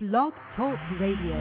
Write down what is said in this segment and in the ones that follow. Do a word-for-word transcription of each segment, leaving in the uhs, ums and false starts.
Blog Talk Radio.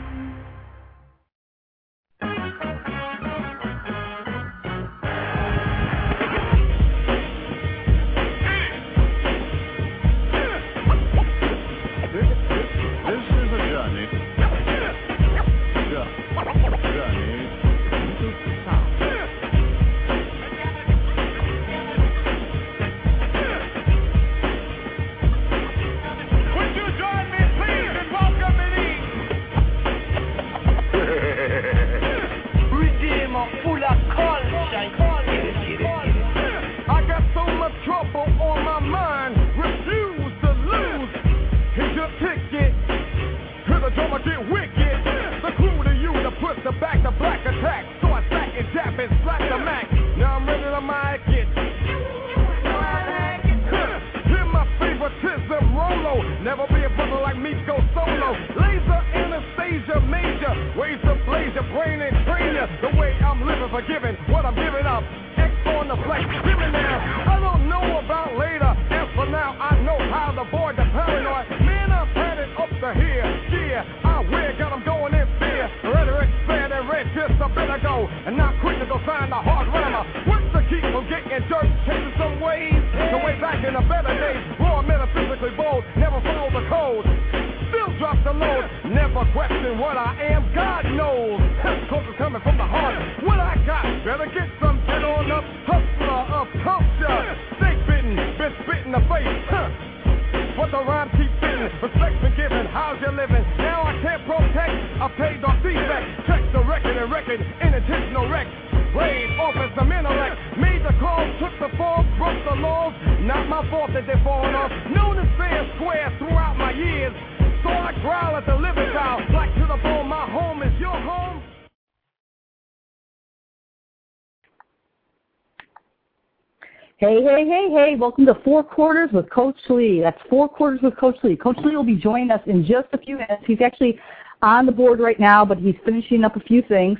Hey, hey, hey, hey, welcome to Four Quarters with Coach Lee. That's Four Quarters with Coach Lee. Coach Lee will be joining us in just a few minutes. He's actually on the board right now, but he's finishing up a few things.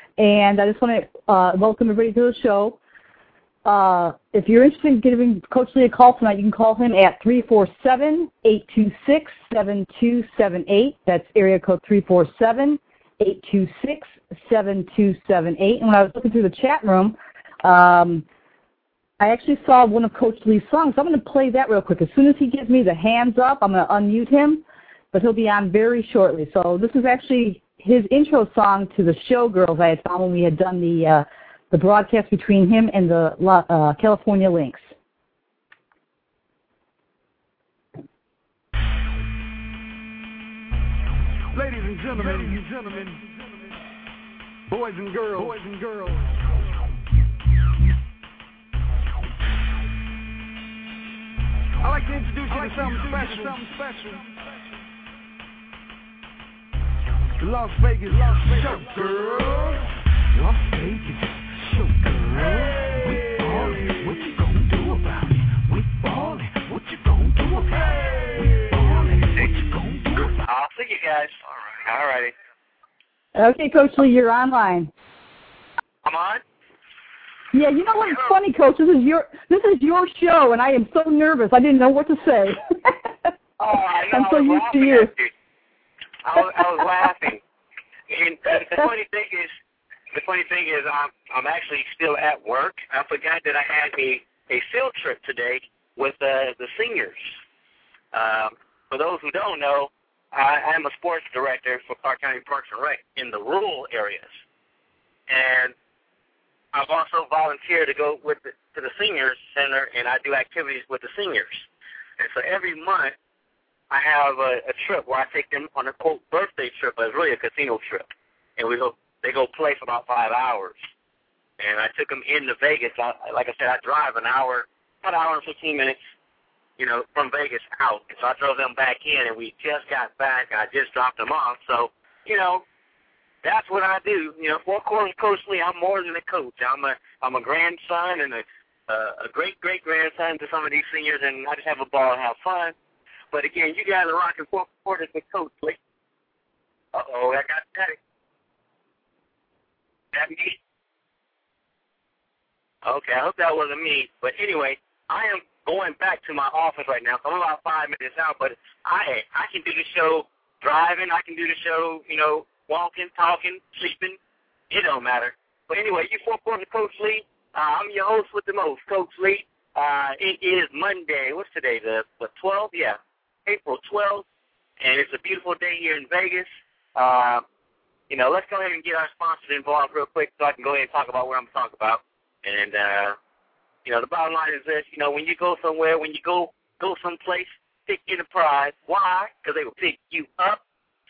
And I just want to uh, welcome everybody to the show. Uh, if you're interested in giving Coach Lee a call tonight, you can call him at three four seven, eight two six, seven two seven eight. That's area code three four seven, eight two six, seven two seven eight. And when I was looking through the chat room, um, I actually saw one of Coach Lee's songs. I'm going to play that real quick. As soon as he gives me the hands up, I'm going to unmute him, but he'll be on very shortly. So this is actually his intro song to the Showgirls I had found when we had done the uh, the broadcast between him and the uh, California Lynx. Ladies and gentlemen, ladies and gentlemen, boys and girls, boys and girls. I'd like to introduce you like to something special. something special. Las Vegas, Las Vegas Showgirls. Las Vegas Showgirls. We ballin', what you gonna do about it? We ballin', what you gonna do about it? We ballin', what you gonna do about it? I'll see you guys. All right. Okay, Coach Lee, you're online. I'm on? Yeah, you know what? It's funny, Coach. This is your this is your show, and I am so nervous. I didn't know what to say. Oh, I know. I'm so I was used to laughing you. at you. I was, I was laughing. And the funny thing is, the funny thing is, I'm I'm actually still at work. I forgot that I had a a field trip today with uh, the seniors. Um, for those who don't know, I am a sports director for Clark County Parks and Rec in the rural areas, and I've also volunteered to go with the, to the seniors center, and I do activities with the seniors. And so every month, I have a, a trip where I take them on a quote birthday trip, but it's really a casino trip, and we go they go play for about five hours. And I took them into Vegas. I, like I said, I drive an hour, about an hour and fifteen minutes, you know, from Vegas out. So I drove them back in, and we just got back. I just dropped them off. So, you know. That's what I do. You know, Four Quarters Coach Lee, I'm more than a coach. I'm a I'm a grandson and a uh, a great great grandson to some of these seniors, and I just have a ball and have fun. But again, you guys are rocking Four Quarters with Coach Lee. Uh oh, I got static. That me? Okay, I hope that wasn't me. But anyway, I am going back to my office right now. So I'm about five minutes out, but I I can do the show driving. I can do the show, you know, walking, talking, sleeping. It don't matter. But anyway, you four quarters with Coach Lee. Uh, I'm your host with the most, Coach Lee. Uh, it is Monday. What's today? The, the twelfth? Yeah, April twelfth. And it's a beautiful day here in Vegas. Uh, you know, let's go ahead and get our sponsors involved real quick so I can go ahead and talk about what I'm talking about. And, uh, you know, the bottom line is this. You know, when you go somewhere, when you go go someplace, pick Enterprise. Why? Because they will pick you up.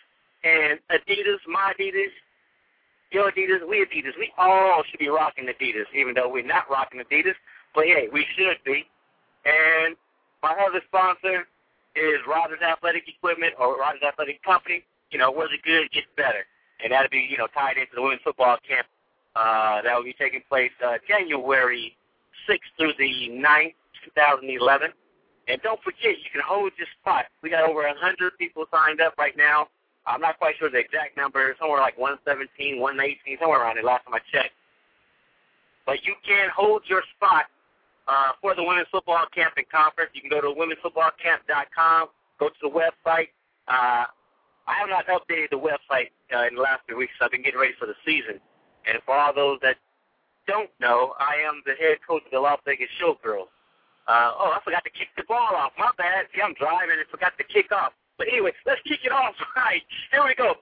And Adidas, my Adidas, your Adidas, we Adidas, we all should be rocking Adidas, even though we're not rocking Adidas. But, hey, we should be. And my other sponsor is Rogers Athletic Equipment or Rogers Athletic Company. You know, where's it good, it gets better. And that'll be, you know, tied into the women's football camp. Uh, that will be taking place uh, January sixth through the ninth, twenty eleven. And don't forget, you can hold your spot. We got over one hundred people signed up right now. I'm not quite sure the exact number, somewhere like one seventeen, one eighteen, somewhere around there last time I checked. But you can hold your spot uh, for the women's football camp and conference. You can go to women's football camp dot com, go to the website. Uh, I have not updated the website uh, in the last few weeks, so I've been getting ready for the season. And for all those that don't know, I am the head coach of the Las Vegas Showgirls. Uh, oh, I forgot to kick the ball off. My bad. See, I'm driving and forgot to kick off. But anyway, let's kick it off right. Here we go.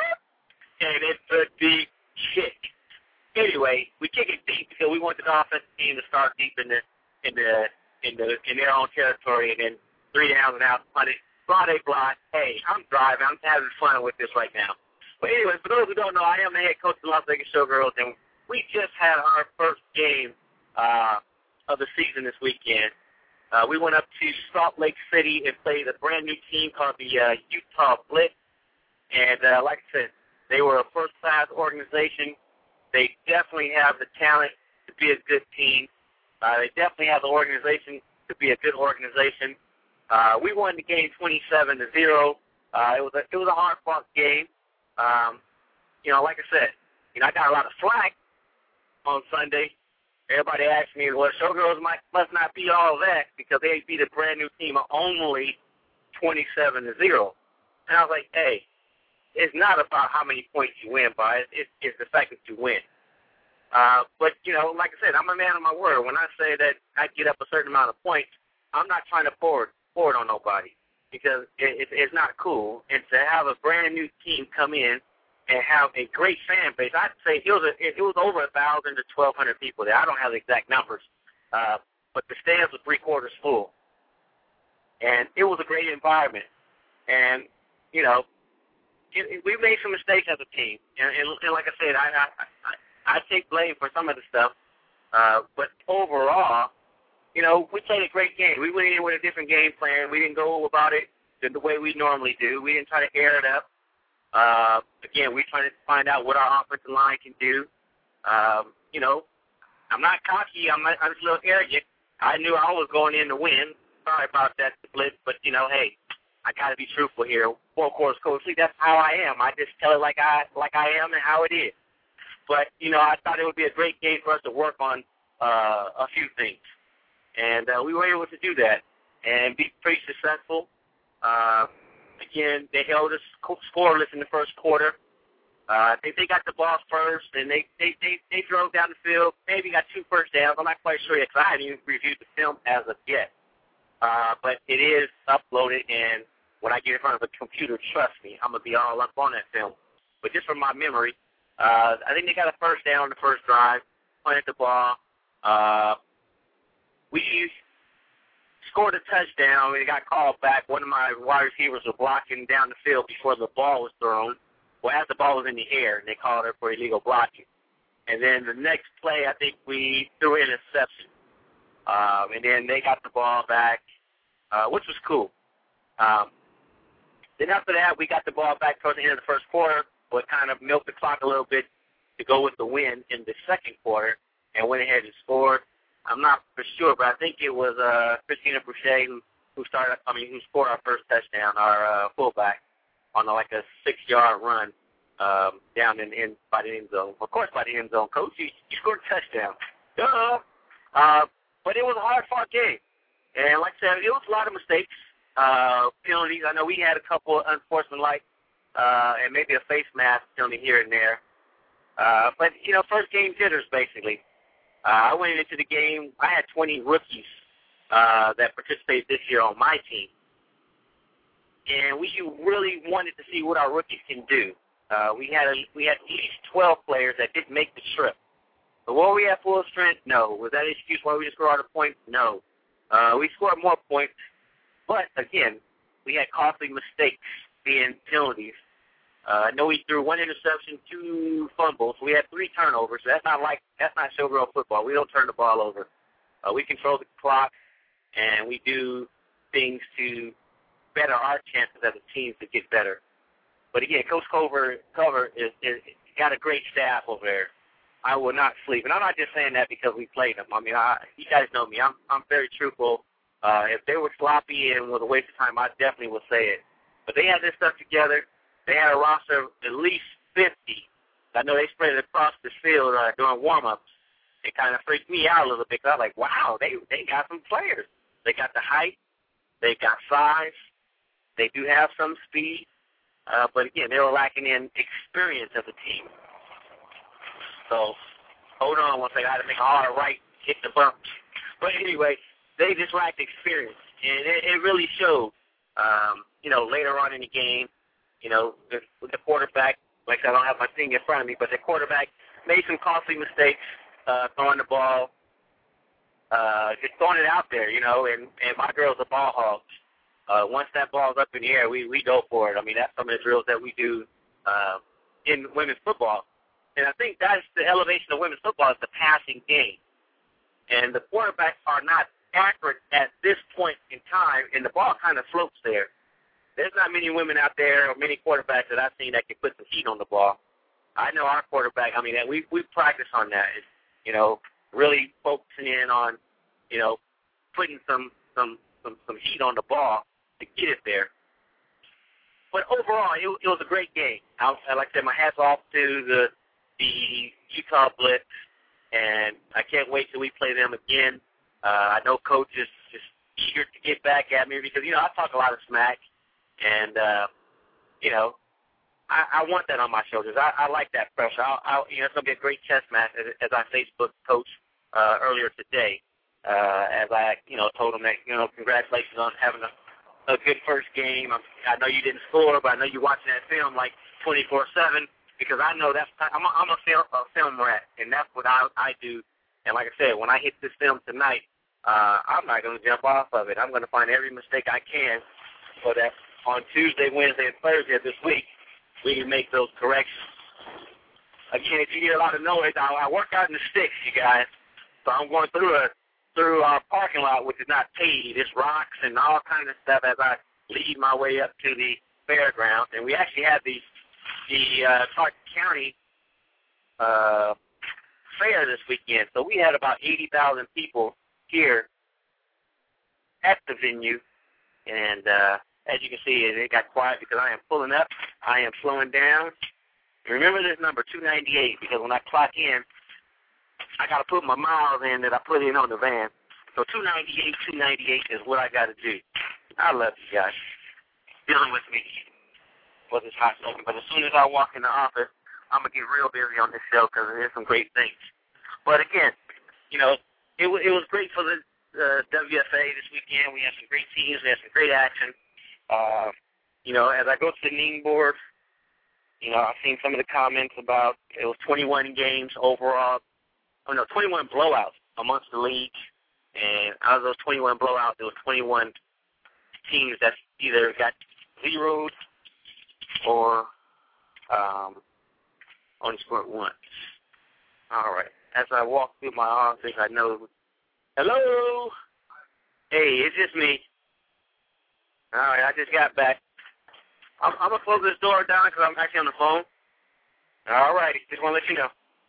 And it's a deep kick. Anyway, we kick it deep because we want the offensive team to start deep in the in the in the in their own territory, and then three downs and out. Blah, blah, blah. Hey, I'm driving. I'm having fun with this right now. But anyway, for those who don't know, I am the head coach of the Las Vegas Showgirls, and we just had our first game uh, of the season this weekend. Uh, we went up to Salt Lake City and played a brand-new team called the uh, Utah Blitz. And uh, like I said, they were a first-class organization. They definitely have the talent to be a good team. Uh, they definitely have the organization to be a good organization. Uh, we won the game twenty-seven to zero. Uh, it was a it was a hard-fought game. Um, you know, like I said, you know, I got a lot of flack on Sunday. Everybody asked me, well, Showgirls might, must not be all that because they beat a brand-new team of only twenty-seven to zero. And I was like, hey, it's not about how many points you win by. It's, it's the fact that you win. Uh, but, you know, like I said, I'm a man of my word. When I say that I get up a certain amount of points, I'm not trying to pour it, pour it on nobody because it, it, it's not cool. And to have a brand-new team come in and have a great fan base, I'd say it was a, it, it was over a thousand to twelve hundred people there. I don't have the exact numbers, uh, but the stands were three quarters full, and it was a great environment. And you know, it, it, we made some mistakes as a team, and, and, and like I said, I, I I I take blame for some of the stuff, uh, but overall, you know, we played a great game. We went in with a different game plan. We didn't go about it the way we normally do. We didn't try to air it up. Uh, again, we're trying to find out what our offensive line can do. Um, you know, I'm not cocky. I'm, not, I'm just a little arrogant. I knew I was going in to win. Sorry about that split, but, you know, hey, I got to be truthful here. Well, of course, Coach Lee, that's how I am. I just tell it like I like I am and how it is. But, you know, I thought it would be a great game for us to work on uh, a few things. And uh, we were able to do that and be pretty successful. Uh Again, they held us scoreless in the first quarter. Uh, I think they got the ball first, and they, they, they, they drove down the field, maybe got two first downs. I'm not quite sure yet because I haven't even reviewed the film as of yet. Uh, but it is uploaded, and when I get in front of a computer, trust me, I'm going to be all up on that film. But just from my memory, uh, I think they got a first down on the first drive, planted the ball. Uh, we scored a touchdown, and it got called back. One of my wide receivers was blocking down the field before the ball was thrown. Well, as the ball was in the air, and they called it for illegal blocking. And then the next play, I think we threw an interception. Um, and then they got the ball back, uh, which was cool. Um, then after that, we got the ball back towards the end of the first quarter, but kind of milked the clock a little bit to go with the win in the second quarter, and went ahead and scored. I'm not for sure, but I think it was uh, Christina Boucher who, who started. I mean, who scored our first touchdown, our uh, fullback, on a, like a six-yard run um, down in, in by the end zone. Of course, by the end zone, coach, you, you scored a touchdown. Duh. Uh, but it was a hard-fought game, and like I said, it was a lot of mistakes. uh, penalties. I know we had a couple unsportsmanlike uh, and maybe a face mask penalty here and there. Uh, but, you know, first game jitters, basically. Uh, I went into the game. I had twenty rookies uh, that participated this year on my team. And we really wanted to see what our rookies can do. Uh, we had a, we had at least twelve players that didn't make the trip. But were we at full strength? No. Was that an excuse why we just scored a point? No. Uh, we scored more points. But, again, we had costly mistakes being penalties. Uh, I know we threw one interception, two fumbles. We had three turnovers. So that's not like that's not showgirl football. We don't turn the ball over. Uh, we control the clock, and we do things to better our chances as a team to get better. But again, Coach Cover Cover is, is got a great staff over there. I will not sleep, and I'm not just saying that because we played them. I mean, I, you guys know me. I'm I'm very truthful. Uh, if they were sloppy and was a waste of time, I definitely would say it. But they had this stuff together. They had a roster of at least fifty. I know they spread it across the field uh, during warm-ups. It kind of freaked me out a little bit because I was like, wow, they they got some players. They got the height. They got size. They do have some speed. Uh, but, again, they were lacking in experience as a team. So, hold on one second. I had to make a hard right, hit the bump. But, anyway, they just lacked experience. And it, it really showed, um, you know, later on in the game. You know, the, the quarterback, like I said, I don't have my thing in front of me, but the quarterback made some costly mistakes uh, throwing the ball, uh, just throwing it out there, you know, and, and my girls are ball hogs. Uh, once that ball's up in the air, we, we go for it. I mean, that's some of the drills that we do uh, in women's football. And I think that's the elevation of women's football is the passing game. And the quarterbacks are not accurate at this point in time, and the ball kind of floats there. There's not many women out there or many quarterbacks that I've seen that can put some heat on the ball. I know our quarterback, I mean, we we practice on that, it's, you know, really focusing in on, you know, putting some, some, some, some heat on the ball to get it there. But overall, it, it was a great game. I, like I said, my hat's off to the, the Utah Blitz, and I can't wait till we play them again. Uh, I know Coach is just eager to get back at me because, you know, I talk a lot of smack. And, uh, you know, I, I want that on my shoulders. I, I like that pressure. I'll, I'll, you know, it's going to be a great chess match, as, as I Facebook Coach uh, earlier today, uh, as I, you know, told him that, you know, congratulations on having a, a good first game. I'm, I know you didn't score, but I know you're watching that film like twenty-four seven because I know that's – I'm a, I'm a, film, a film rat, and that's what I, I do. And like I said, when I hit this film tonight, uh, I'm not going to jump off of it. I'm going to find every mistake I can so that – on Tuesday, Wednesday, and Thursday of this week, we can make those corrections. Again, if you hear a lot of noise, I, I work out in the sticks, you guys. So I'm going through a through our parking lot, which is not paved. It's rocks and all kinds of stuff as I lead my way up to the fairgrounds. And we actually had the the uh, Clark County uh, fair this weekend. So we had about eighty thousand people here at the venue, and uh, as you can see, it got quiet because I am pulling up. I am slowing down. Remember this number, two ninety-eight, because when I clock in, I got to put my miles in that I put in on the van. So two ninety-eight, two ninety-eight is what I got to do. I love you guys. Dealing with me. Was this hot second, but as soon as I walk in the office, I'm going to get real busy on this show because there's some great things. But again, you know, it, w- it was great for the uh, W F A this weekend. We had some great teams. We had some great action. Uh, you know, as I go to the Ning board, you know, I've seen some of the comments about it was twenty-one games overall. Oh, no, twenty-one blowouts amongst the league. And out of those twenty-one blowouts, there was twenty-one teams that either got zeroed or um, only scored once. All right. As I walk through my office, I know, hello? Hey, it's just me. All right, I just got back. I'm, I'm going to close this door down because I'm actually on the phone. All righty, just want to let you know.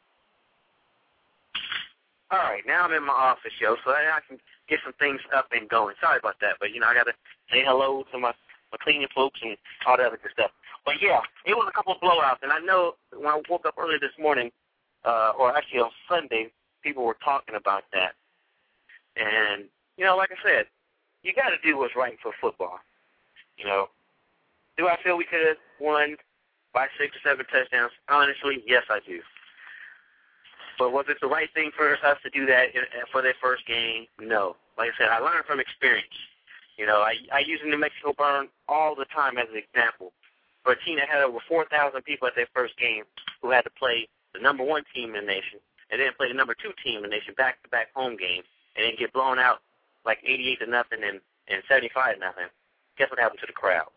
All right, now I'm in my office, yo, so I can get some things up and going. Sorry about that, but, you know, I got to say hello to my, my cleaning folks and all that other good stuff. But, yeah, it was a couple of blowouts, and I know when I woke up earlier this morning, uh, or actually on Sunday, people were talking about that. And, you know, like I said, you got to do what's right for football. You know, do I feel we could have won by six or seven touchdowns? Honestly, yes, I do. But was it the right thing for us to do that in, for their first game? No. Like I said, I learned from experience. You know, I, I use the New Mexico Burn all the time as an example. For a team that had over four thousand people at their first game who had to play the number one team in the nation and then play the number two team in the nation back-to-back home games and then get blown out like eighty-eight to nothing and, and seventy-five to nothing, guess what happened to the crowds?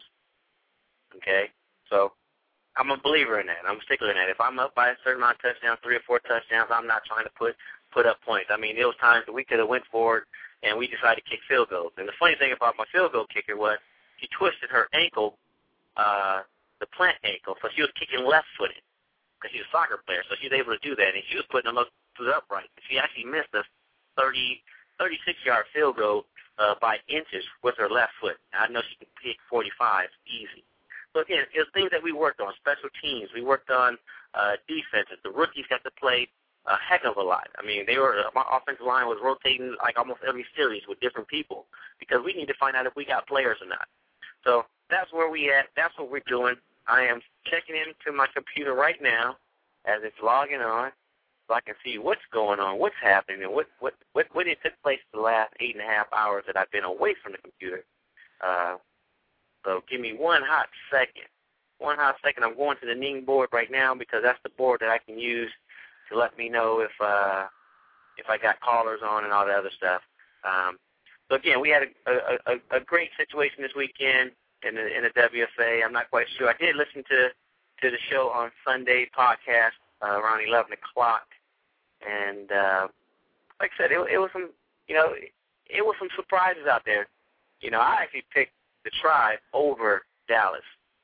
Okay? So I'm a believer in that. I'm a stickler in that. If I'm up by a certain amount of touchdowns, three or four touchdowns, I'm not trying to put put up points. I mean, there was times that we could have went forward and we decided to kick field goals. And the funny thing about my field goal kicker was she twisted her ankle, uh, the plant ankle, so she was kicking left-footed because she's a soccer player, so she was able to do that. And she was putting them up to the upright. She actually missed a thirty, thirty-six-yard field goal uh, by inches with her left foot. I know she can kick forty-five easy. So, again, it was things that we worked on, special teams. We worked on uh, defenses. The rookies got to play a heck of a lot. I mean, they were my offensive line was rotating like almost every series with different people because we need to find out if we got players or not. So that's where we at. That's what we're doing. I am checking into my computer right now as it's logging on so I can see what's going on, what's happening, and what, what, what, what it took place the last eight and a half hours that I've been away from the computer. Uh, So give me one hot second. One hot second. I'm going to the Ning board right now because that's the board that I can use to let me know if uh, if I got callers on and all that other stuff. Um, so, again, we had a, a, a, a great situation this weekend in the, in the W F A. I'm not quite sure. I did listen to, to the show on Sunday podcast uh, around eleven o'clock. And uh, like I said, it, it was some, you know, it, it was some surprises out there. You know, I actually picked the Tribe over Dallas.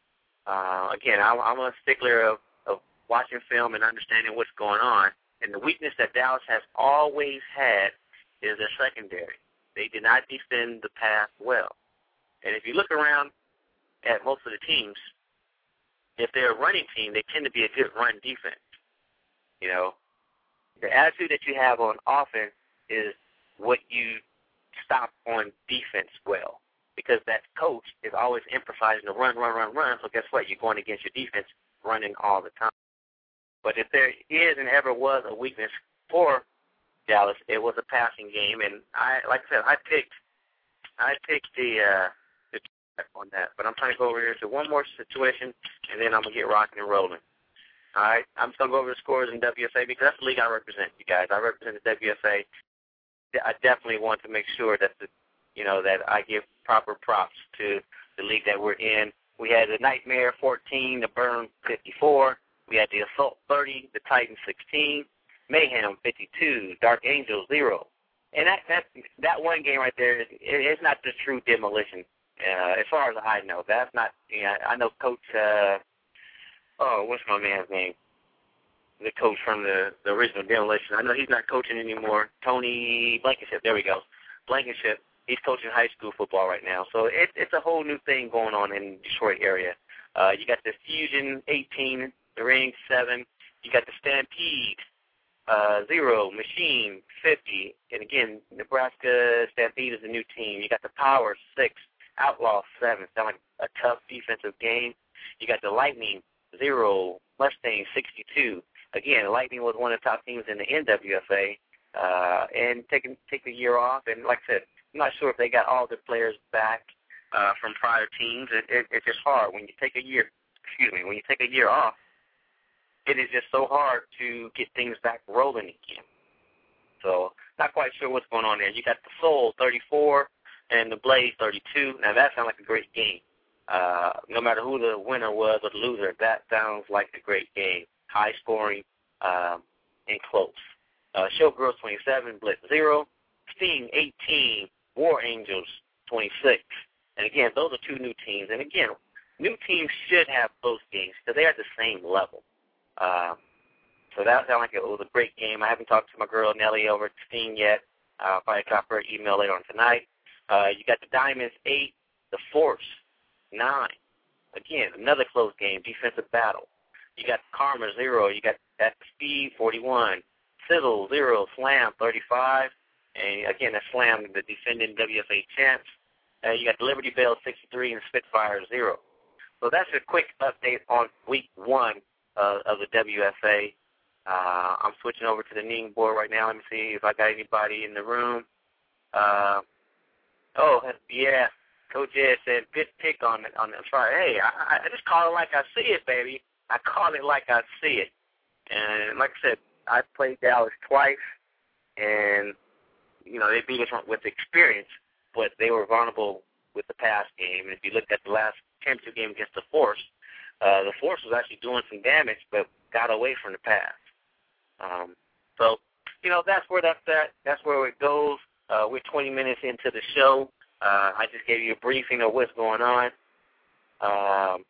Uh, again, I, I'm a stickler of, of watching film and understanding what's going on. And the weakness that Dallas has always had is their secondary. They did not defend the pass well. And if you look around at most of the teams, if they're a running team, they tend to be a good run defense. You know, the attitude that you have on offense is what you stop on defense well. Because that coach is always emphasizing the run, run, run, run. So guess what? You're going against your defense running all the time. But if there is and ever was a weakness for Dallas, it was a passing game. And I, like I said, I picked, I picked the, uh, the on that. But I'm trying to go over here to one more situation, and then I'm gonna get rocking and rolling. All right, I'm just gonna go over the scores in W F A because that's the league I represent, you guys. I represent the W F A. I definitely want to make sure that the You know, that I give proper props to the league that we're in. We had the Nightmare fourteen, the Burn fifty-four. We had the Assault thirty, the Titan sixteen, Mayhem fifty-two, Dark Angel zero. And that that that one game right there, is, it's not the true demolition. Uh, as far as I know, that's not. You know, I know Coach. Uh, oh, what's my man's name? The coach from the the original demolition. I know he's not coaching anymore. Tony Blankenship. There we go. Blankenship. He's coaching high school football right now. So it, it's a whole new thing going on in the Detroit area. Uh, you got the Fusion eighteen, the Ring seven. You got the Stampede uh, zero, Machine fifty. And, again, Nebraska Stampede is a new team. You got the Power six, Outlaw seven. Sound like a tough defensive game. You got the Lightning zero, Mustang sixty-two. Again, Lightning was one of the top teams in the N W F A. Uh, and taking take the year off. And, like I said, I'm not sure if they got all the players back uh, from prior teams. It, it, it's just hard when you take a year. Excuse me. When you take a year off, it is just so hard to get things back rolling again. So, not quite sure what's going on there. You got the Soul thirty-four and the Blaze thirty-two. Now that sounds like a great game. Uh, no matter who the winner was or the loser, that sounds like a great game. High scoring um, and close. Uh, Showgirls twenty-seven, Blitz zero, Sting eighteen. War Angels twenty-six. And, again, those are two new teams. And, again, new teams should have close games because they are at the same level. Uh, so that sounded like it was a great game. I haven't talked to my girl Nellie over at Sting yet. I'll probably drop her an email later on tonight. Uh, you got the Diamonds eight, the Force nine. Again, another close game, defensive battle. You got Karma zero. You got at Speed forty-one, Sizzle zero, Slam thirty-five. And, again, that's Slam, the defending W F A champs. Uh, you got the Liberty Bell sixty-three and Spitfire zero. So that's a quick update on week one uh, of the W F A. Uh, I'm switching over to the Ning board right now. Let me see if I got anybody in the room. Uh, oh, yeah. Coach Ed said, good pick on it on the Friday. Hey, I, I just call it like I see it, baby. I call it like I see it. And like I said, I played Dallas twice, and, you know, they beat us with experience, but they were vulnerable with the pass game. And if you looked at the last championship game against the Force, uh, the Force was actually doing some damage, but got away from the pass. Um, so, you know, that's where that's at. That's where it goes. Uh, we're twenty minutes into the show. Uh, I just gave you a briefing of what's going on. Um,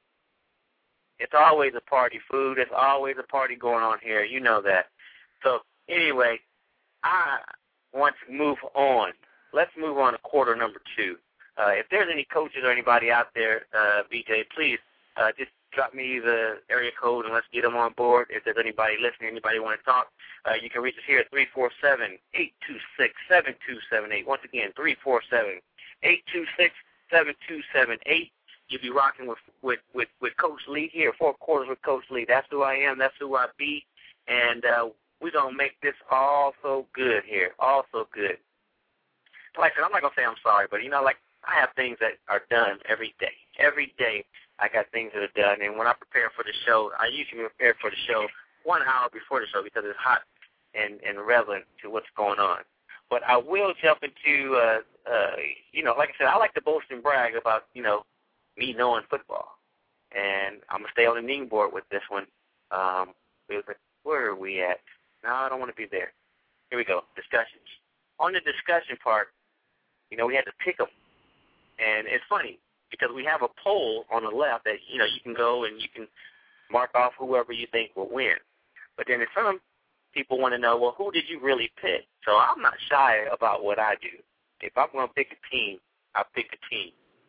it's always a party food. There's always a party going on here. You know that. So, anyway, I want to move on. Let's move on to quarter number two. Uh, if there's any coaches or anybody out there, uh, B J, please uh, just drop me the area code and let's get them on board. If there's anybody listening, anybody want to talk, uh, you can reach us here at three four seven, eight two six, seven two seven eight. Once again, three four seven, eight two six, seven two seven eight. You'll be rocking with, with, with, with Coach Lee here, Four Quarters with Coach Lee. That's who I am. That's who I be. And uh, we're going to make this all so good here, all so good. Like I said, I'm not going to say I'm sorry, but, you know, like I have things that are done every day. Every day I got things that are done. And when I prepare for the show, I usually prepare for the show one hour before the show because it's hot and, and relevant to what's going on. But I will jump into, uh, uh, you know, like I said, I like to boast and brag about, you know, me knowing football. And I'm going to stay on the Ning board with this one. Um, where are we at? No, I don't want to be there. Here we go, discussions. On the discussion part, you know, we had to pick them. And it's funny because we have a poll on the left that, you know, you can go and you can mark off whoever you think will win. But then some people want to know, well, who did you really pick? So I'm not shy about what I do. If I'm going to pick a team, I pick a team.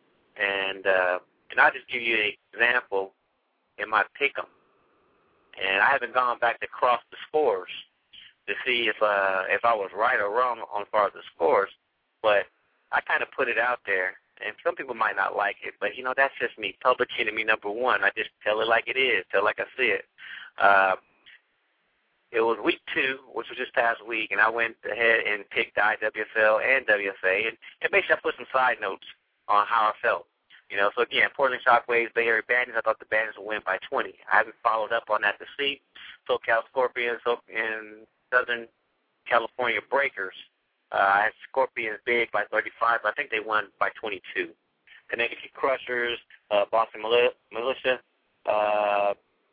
And uh, and I'll just give you an example in my pick 'em. And I haven't gone back to cross the scores to see if uh, if I was right or wrong on as far as the scores, but I kind of put it out there. And some people might not like it, but, you know, that's just me. Public enemy number one. I just tell it like it is, tell it like I see it. Uh, it was week two, which was this past week, and I went ahead and picked the I W F L and W F A. And, and basically I put some side notes on how I felt. You know, so again, Portland Shockwaves, Bay Area Bandits, I thought the Bandits would win by twenty. I haven't followed up on that to see. SoCal Scorpions and Southern California Breakers, uh, I had Scorpions big by thirty-five, but I think they won by twenty-two. Connecticut Crushers, uh, Boston Militia, uh,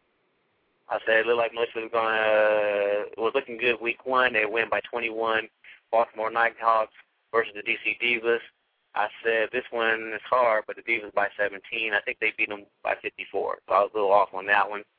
I said it looked like Militia was going to, was looking good week one. They win by twenty-one. Baltimore Nighthawks versus the D C Divas. I said this one is hard, but the Divas by seventeen. I think they beat them by fifty-four, so I was a little off on that one.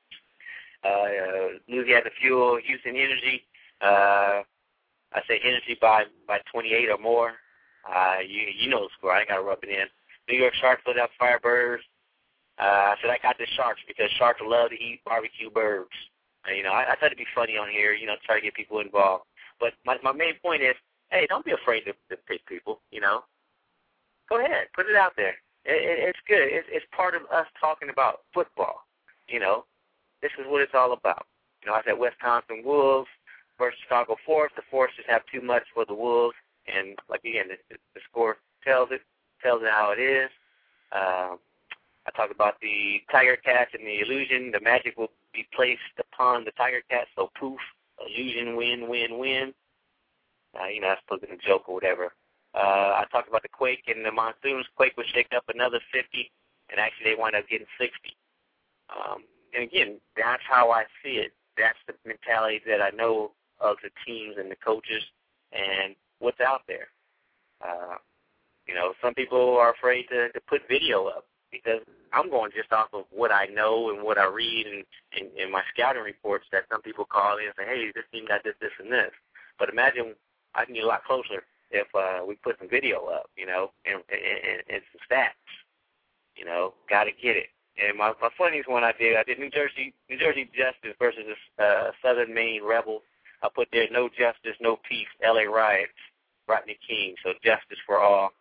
Uh, Louisiana Fuel, Houston Energy. Uh, I say Energy by, by twenty-eight or more. Uh, you you know the score. I ain't got to rub it in. New York Sharks put out Firebirds. Uh, I said I got the Sharks because Sharks love to eat barbecue birds. Uh, you know, I, I try to be funny on here, you know, try to get people involved. But my, my main point is, hey, don't be afraid to, to pick people, you know. Go ahead, put it out there. It, it, it's good. It's, it's part of us talking about football, you know. This is what it's all about. You know, I said Wisconsin Wolves versus Chicago Force. The Force just have too much for the Wolves. And, like, again, the, the score tells it, tells it how it is. Um, I talked about the Tiger Cats and the illusion. The magic will be placed upon the Tiger Cats, so poof, illusion, win, win, win. Uh, you know, that's supposed to be a joke or whatever. Uh, I talked about the Quake and the Monsoons. Quake was shake up another fifty, and actually they wound up getting sixty. Um, and, again, that's how I see it. That's the mentality that I know of the teams and the coaches and what's out there. Uh, you know, some people are afraid to, to put video up because I'm going just off of what I know and what I read and, and, and my scouting reports that some people call in and say, hey, this team got this, this, and this. But imagine I can get a lot closer if uh, we put some video up, you know, and, and, and some stats. You know, got to get it. And my, my funniest one I did, I did New Jersey New Jersey Justice versus uh, Southern Maine Rebels. I put there no justice, no peace, L A riots, Rodney King, so justice for all.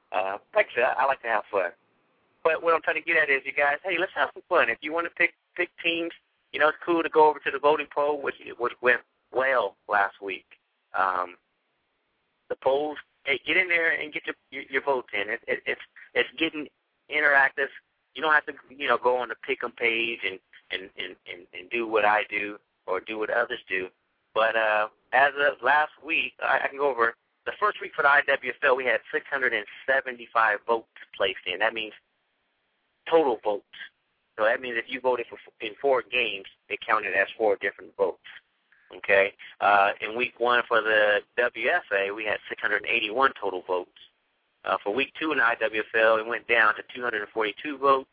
Uh, like I said, I, I like to have fun. But what I'm trying to get at is, you guys, hey, let's have some fun. If you want to pick pick teams, you know, it's cool to go over to the voting poll, which, which went well last week. Um, the polls, hey, get in there and get your your, your votes in. It, it, it's it's getting interactive. You don't have to, you know, go on the Pick'em page and, and, and, and, and do what I do or do what others do. But uh, as of last week, I, I can go over the first week for the I W F L. We had six hundred seventy-five votes placed in. That means total votes. So that means if you voted for in four games, it counted as four different votes. Okay. Uh, in week one for the W F A, we had six hundred eighty-one total votes. Uh, for week two in the I W F L, it went down to two hundred forty-two votes.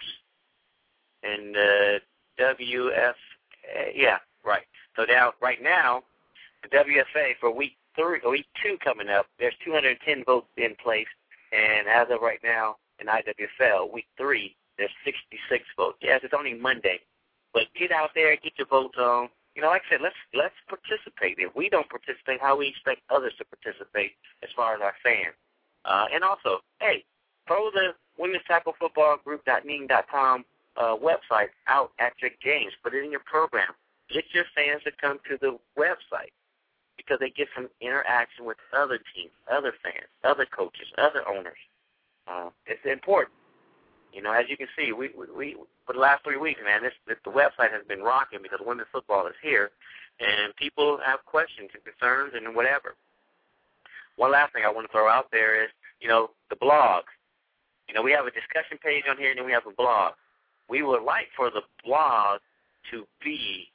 And the W F A, yeah, right. So now, right now, the W F A for week three, or week two coming up, there's two hundred ten votes in place. And as of right now, in I W F L, week three, there's sixty-six votes. Yes, it's only Monday, but get out there, get your votes on. You know, like I said, let's let's participate. If we don't participate, how we expect others to participate as far as our fans? Uh, and also, hey, throw the Women's Tackle Football Group dot ning dot com uh, website out at your games. Put it in your program. Get your fans to come to the website because they get some interaction with other teams, other fans, other coaches, other owners. Uh, it's important. You know, as you can see, we, we, we for the last three weeks, man, this, this the website has been rocking because women's football is here, and people have questions and concerns and whatever. One last thing I want to throw out there is, you know, the blog. You know, we have a discussion page on here, and then we have a blog. We would like for the blog to be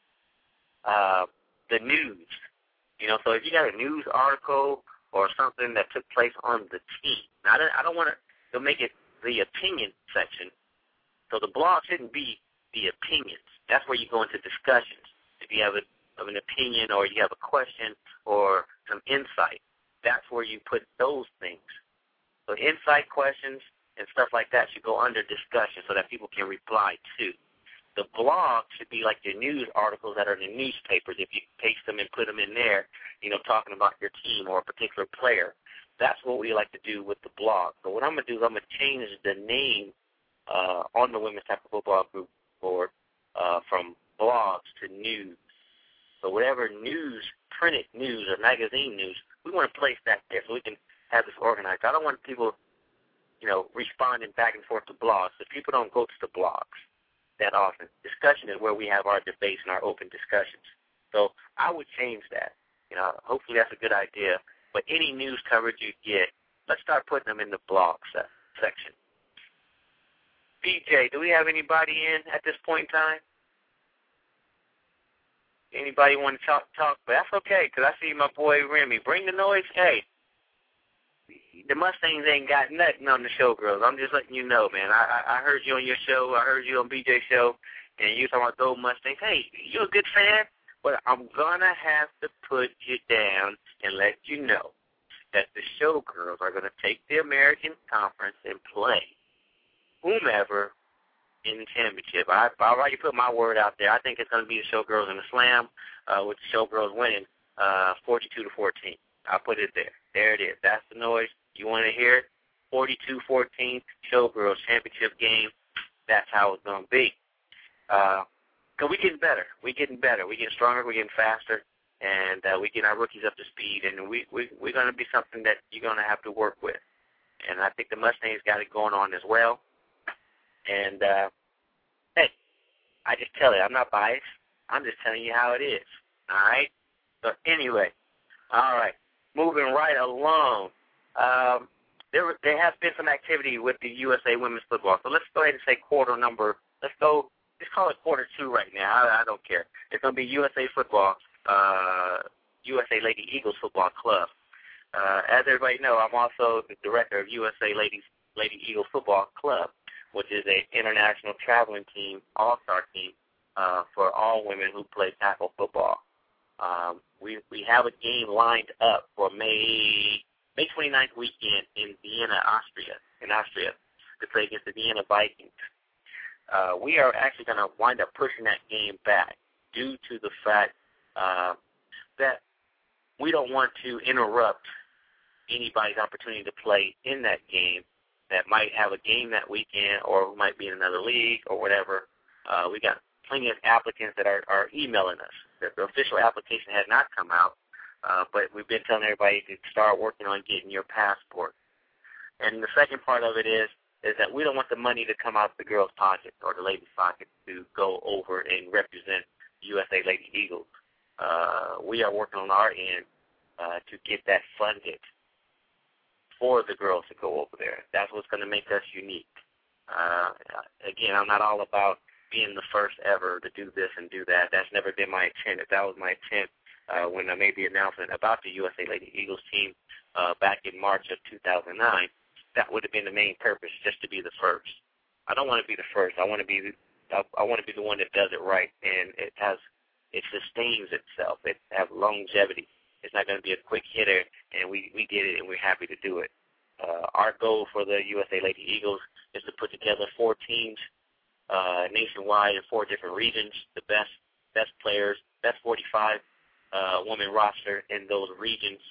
uh, the news. You know, so if you got a news article or something that took place on the team, now I don't, I don't want to make it the opinion section. So the blog shouldn't be the opinions. That's where you go into discussions. If you have a, of an opinion or you have a question or some insight, that's where you put those things. So insight questions and stuff like that should go under discussion so that people can reply to. The blog should be like your news articles that are in the newspapers. If you paste them and put them in there, you know, talking about your team or a particular player. That's what we like to do with the blog. So what I'm going to do is I'm going to change the name uh, on the Women's Tackle Football Group board uh, from blogs to news. So whatever news, printed news or magazine news, we want to place that there so we can have this organized. I don't want people, you know, responding back and forth to blogs. So people don't go to the blogs that often. Discussion is where we have our debates and our open discussions. So I would change that. You know, hopefully that's a good idea. But any news coverage you get, let's start putting them in the blog se- section. B J, do we have anybody in at this point in time? Anybody want to talk? talk? But that's okay, because I see my boy Remy. Bring the noise. Hey, the Mustangs ain't got nothing on the Showgirls. I'm just letting you know, man. I, I, I heard you on your show. I heard you on B J's show, and you talking about those Mustangs. Hey, you a good fan? But I'm going to have to put you down and let you know that the Showgirls are going to take the American Conference and play whomever in the championship. I, I already put my word out there. I think it's going to be the Showgirls in the Slam, uh, with the Showgirls winning uh, forty-two to fourteen. I'll put it there. There it is. That's the noise. You want to hear it? forty-two fourteen, Showgirls championship game. That's how it's going to be. Uh, Because we're getting better. We're getting better. We're getting stronger. We're getting faster. And uh, we're getting our rookies up to speed. And we, we, we're going to be something that you're going to have to work with. And I think the Mustangs got it going on as well. And, uh, hey, I just tell you, I'm not biased. I'm just telling you how it is. All right? So anyway, all right, moving right along. Um, there, there has been some activity with the U S A women's football. So let's go ahead and say quarter number. Let's go. Let's call it quarter two right now. I, I don't care. It's going to be U S A football, uh, U S A Lady Eagles Football Club. Uh, as everybody know, I'm also the director of U S A Ladies Lady Eagles Football Club, which is an international traveling team, all-star team uh, for all women who play tackle football. Um, we we have a game lined up for May May twenty-ninth weekend in Vienna, Austria, in Austria, to play against the Vienna Vikings. Uh, we are actually going to wind up pushing that game back due to the fact uh, that we don't want to interrupt anybody's opportunity to play in that game that might have a game that weekend or who might be in another league or whatever. Uh, we got plenty of applicants that are, are emailing us. The, the official application had not come out, uh, but we've been telling everybody to start working on getting your passport. And the second part of it is is that we don't want the money to come out of the girls' pocket or the ladies' pocket to go over and represent U S A Lady Eagles. Uh, we are working on our end uh, to get that funded for the girls to go over there. That's what's going to make us unique. Uh, again, I'm not all about being the first ever to do this and do that. That's never been my intent. If that was my intent uh, when I made the announcement about the U S A Lady Eagles team uh, back in March of two thousand nine, that would have been the main purpose, just to be the first. I don't want to be the first. I want to be I, I want to be the one that does it right, and it has it sustains itself. It has longevity. It's not going to be a quick hitter, and we, we did it, and we're happy to do it. Uh, our goal for the U S A Lady Eagles is to put together four teams uh, nationwide in four different regions, the best best players, best forty-five uh, women roster in those regions.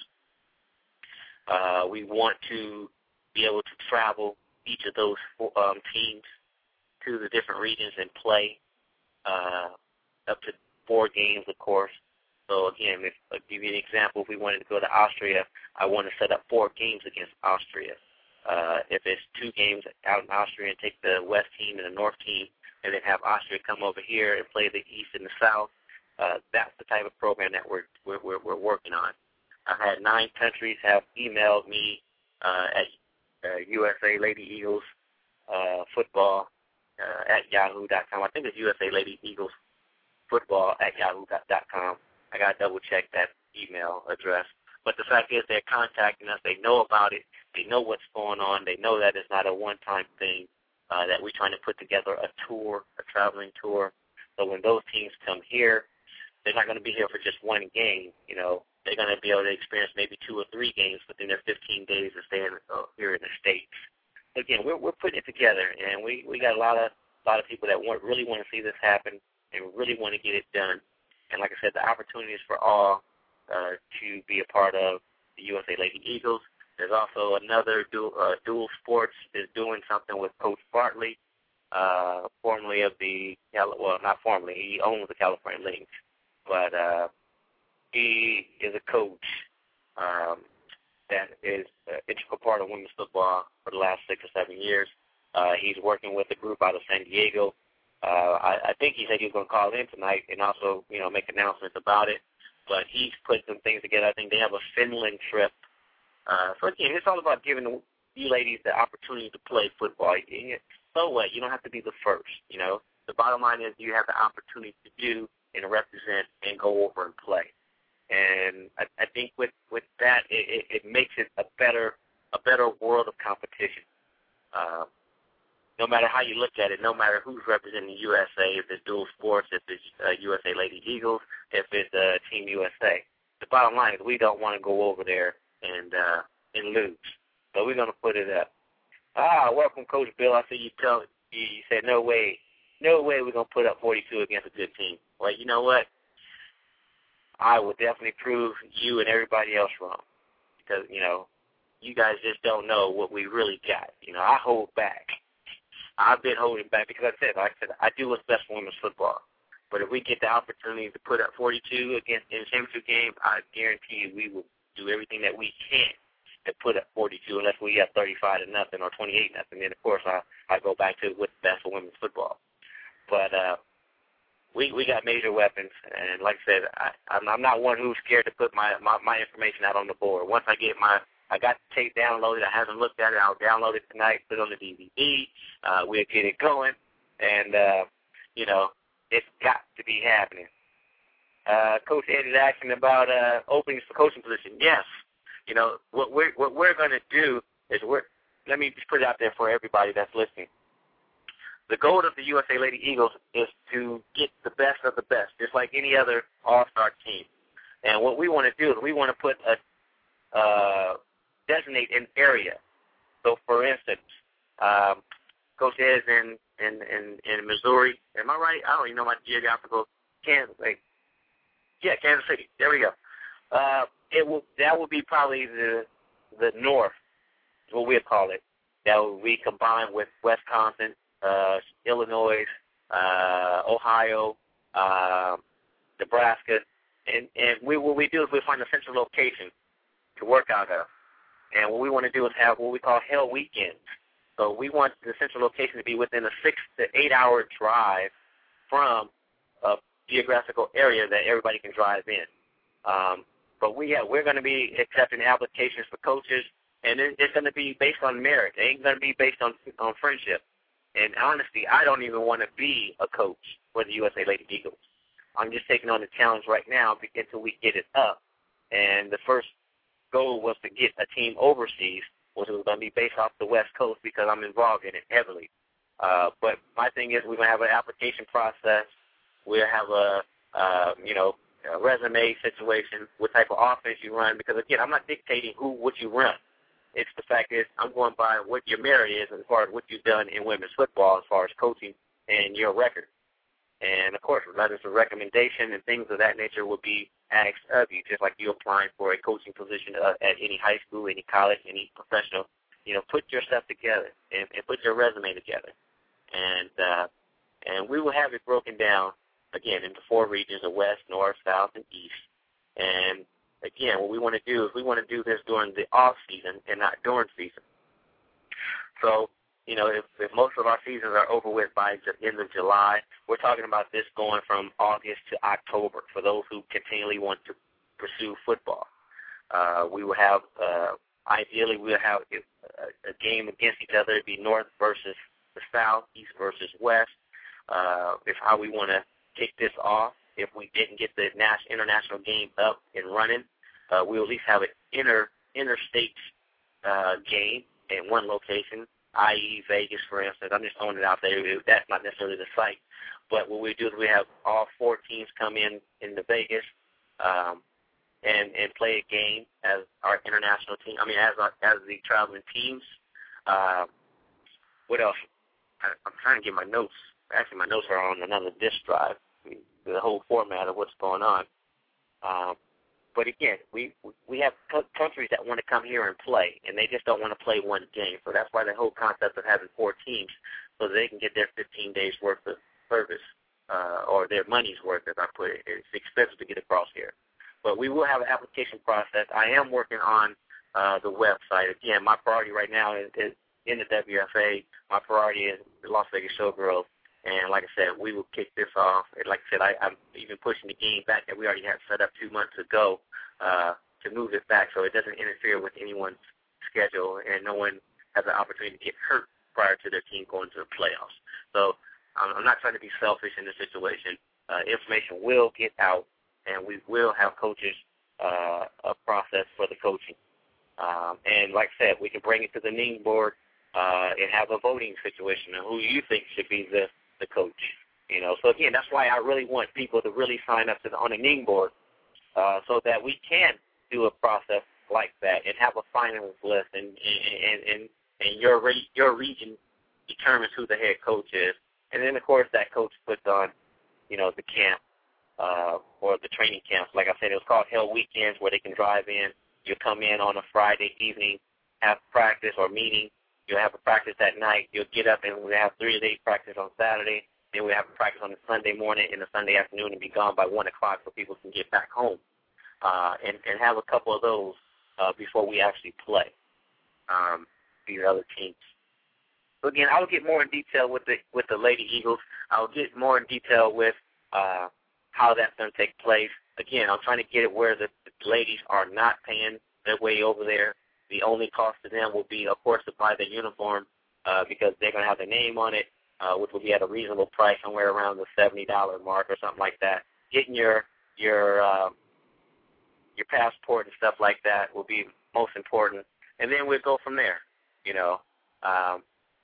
Uh, we want to be able to travel each of those um, teams to the different regions and play uh, up to four games, of course. So, again, if I'll give you an example, if we wanted to go to Austria, I want to set up four games against Austria. Uh, if it's two games out in Austria and take the West team and the North team and then have Austria come over here and play the East and the South, uh, that's the type of program that we're, we're, we're, we're working on. I've had nine countries have emailed me uh, at Uh, U S A Lady Eagles uh, football uh, at yahoo dot com. I think it's U S A Lady Eagles football at yahoo dot com. I got to double check that email address. But the fact is they're contacting us. They know about it. They know what's going on. They know that it's not a one-time thing, uh, that we're trying to put together a tour, a traveling tour. So when those teams come here, they're not going to be here for just one game, you know. They're going to be able to experience maybe two or three games within their fifteen days of staying uh, here in the States. Again, we're we're putting it together, and we, we got a lot of a lot of people that want really want to see this happen and really want to get it done. And like I said, the opportunity is for all uh, to be a part of the U S A Lady Eagles. There's also another dual, uh, dual Sports is doing something with Coach Bartley, uh, formerly of the well, not formerly, he owns the California Lynx, but. Uh, He is a coach um, that is an integral part of women's football for the last six or seven years. Uh, he's working with a group out of San Diego. Uh, I, I think he said he was going to call in tonight and also, you know, make announcements about it. But he's put some things together. I think they have a Finland trip. Uh, so, again, it's all about giving you ladies the opportunity to play football. So what? You don't have to be the first, you know. The bottom line is you have the opportunity to do and represent and go over and play. And I, I think with, with that, it, it, it makes it a better a better world of competition. Uh, no matter how you look at it, no matter who's representing U S A, if it's dual sports, if it's uh, U S A Lady Eagles, if it's uh, Team U S A. The bottom line is we don't want to go over there and uh, and lose. So we're going to put it up. Ah, welcome, Coach Bill. I see you tell you, you said no way, no way we're going to put up forty-two against a good team. Well, you know what? I will definitely prove you and everybody else wrong because, you know, you guys just don't know what we really got. You know, I hold back. I've been holding back because I said, like I said, I do what's best for women's football. But if we get the opportunity to put up forty-two against in a championship game, I guarantee you we will do everything that we can to put up forty-two unless we have thirty-five to nothing or twenty-eight nothing. Then, of course, I, I go back to what's best for women's football. But, uh, We we got major weapons, and like I said, I, I'm, I'm not one who's scared to put my, my, my information out on the board. Once I get my, I got the tape downloaded, I haven't looked at it, I'll download it tonight, put it on the D V D, uh, we'll get it going, and, uh, you know, it's got to be happening. Uh, Coach Ed is asking about uh, openings for coaching position. Yes, you know, what we're, what we're going to do is we're, let me just put it out there for everybody that's listening. The goal of the U S A Lady Eagles is to get the best of the best, just like any other all-star team. And what we want to do is we want to put a uh, designate an area. So, for instance, um, Coach Ed is in, in, in, in Missouri. Am I right? I don't even know my geographical. Kansas, like, yeah, Kansas City. There we go. Uh, it will that will be probably the the north, is what we'll call it. that will be combined with Wisconsin, uh, Illinois, uh, Ohio, uh, Nebraska. And, and we, what we do is we find a central location to work out of. And what we want to do is have what we call hell weekends. So we want the central location to be within a six to eight hour drive from a geographical area that everybody can drive in. Um, but we have, we're going to be accepting applications for coaches, and it, it's going to be based on merit. It ain't going to be based on on friendship. And honestly, I don't even want to be a coach for the U S A Lady Eagles. I'm just taking on the challenge right now until we get it up. And the first goal was to get a team overseas, which was going to be based off the West Coast because I'm involved in it heavily. Uh, but my thing is we're going to have an application process. We'll have a, uh, you know, a resume situation, what type of offense you run. Because, again, I'm not dictating who, what you run. It's the fact is I'm going by what your merit is as far as what you've done in women's football as far as coaching and your record. And, of course, letters of recommendation and things of that nature will be asked of you, just like you applying for a coaching position uh, at any high school, any college, any professional. You know, put your stuff together and, and put your resume together. And uh, and we will have it broken down, again, into four regions of West, North, South, and East. And, again, what we want to do is we want to do this during the off-season and not during season. So, you know, if, if most of our seasons are over with by the end of July, we're talking about this going from August to October for those who continually want to pursue football. Uh, we will have, uh, ideally, we'll have a, a game against each other. It'd be North versus the South, East versus West. Uh, if how we want to kick this off, if we didn't get the national, international game up and running, uh, we'll at least have an inter interstate uh, game in one location, that is. Vegas, for instance. I'm just throwing it out there. That's not necessarily the site. But what we do is we have all four teams come in into Vegas um, and, and play a game as our international team. I mean, as our, as the traveling teams. Uh, what else? I, I'm trying to get my notes. Actually, my notes are on another disk drive, the whole format of what's going on. Um, But again, we we have countries that want to come here and play, and they just don't want to play one game. So that's why the whole concept of having four teams, so they can get their fifteen days worth of service uh, or their money's worth, as I put it. It's expensive to get across here. But we will have an application process. I am working on uh, the website. Again, my priority right now is, is in the W F A. My priority is the Las Vegas Showgirls. And like I said, we will kick this off. And like I said, I, I'm even pushing the game back that we already had set up two months ago uh, to move it back so it doesn't interfere with anyone's schedule and no one has an opportunity to get hurt prior to their team going to the playoffs. So um, I'm not trying to be selfish in this situation. Uh, information will get out, and we will have coaches uh, a process for the coaching. Um, and like I said, we can bring it to the Ning board uh, and have a voting situation on who you think should be the the coach, you know. So again, that's why I really want people to really sign up to the, on the Ning board, uh, so that we can do a process like that and have a finalist list, and and and, and your re, your region determines who the head coach is, and then of course that coach puts on, you know, the camp uh, or the training camps. Like I said, it was called Hell Weekends, where they can drive in. You come in on a Friday evening, have practice or meeting. You'll have a practice that night. You'll get up and we'll have three-day practice on Saturday. Then we'll have a practice on the Sunday morning and the Sunday afternoon and be gone by one o'clock so people can get back home uh, and, and have a couple of those uh, before we actually play um, these other teams. So, again, I'll get more in detail with the with the Lady Eagles. I'll get more in detail with uh, how that's going to take place. Again, I'm trying to get it where the, the ladies are not paying their way over there. The only cost to them will be, of course, to buy the uniform uh, because they're going to have their name on it, uh, which will be at a reasonable price, somewhere around the seventy dollar mark or something like that. Getting your your uh, your passport and stuff like that will be most important, and then we'll go from there. You know, um,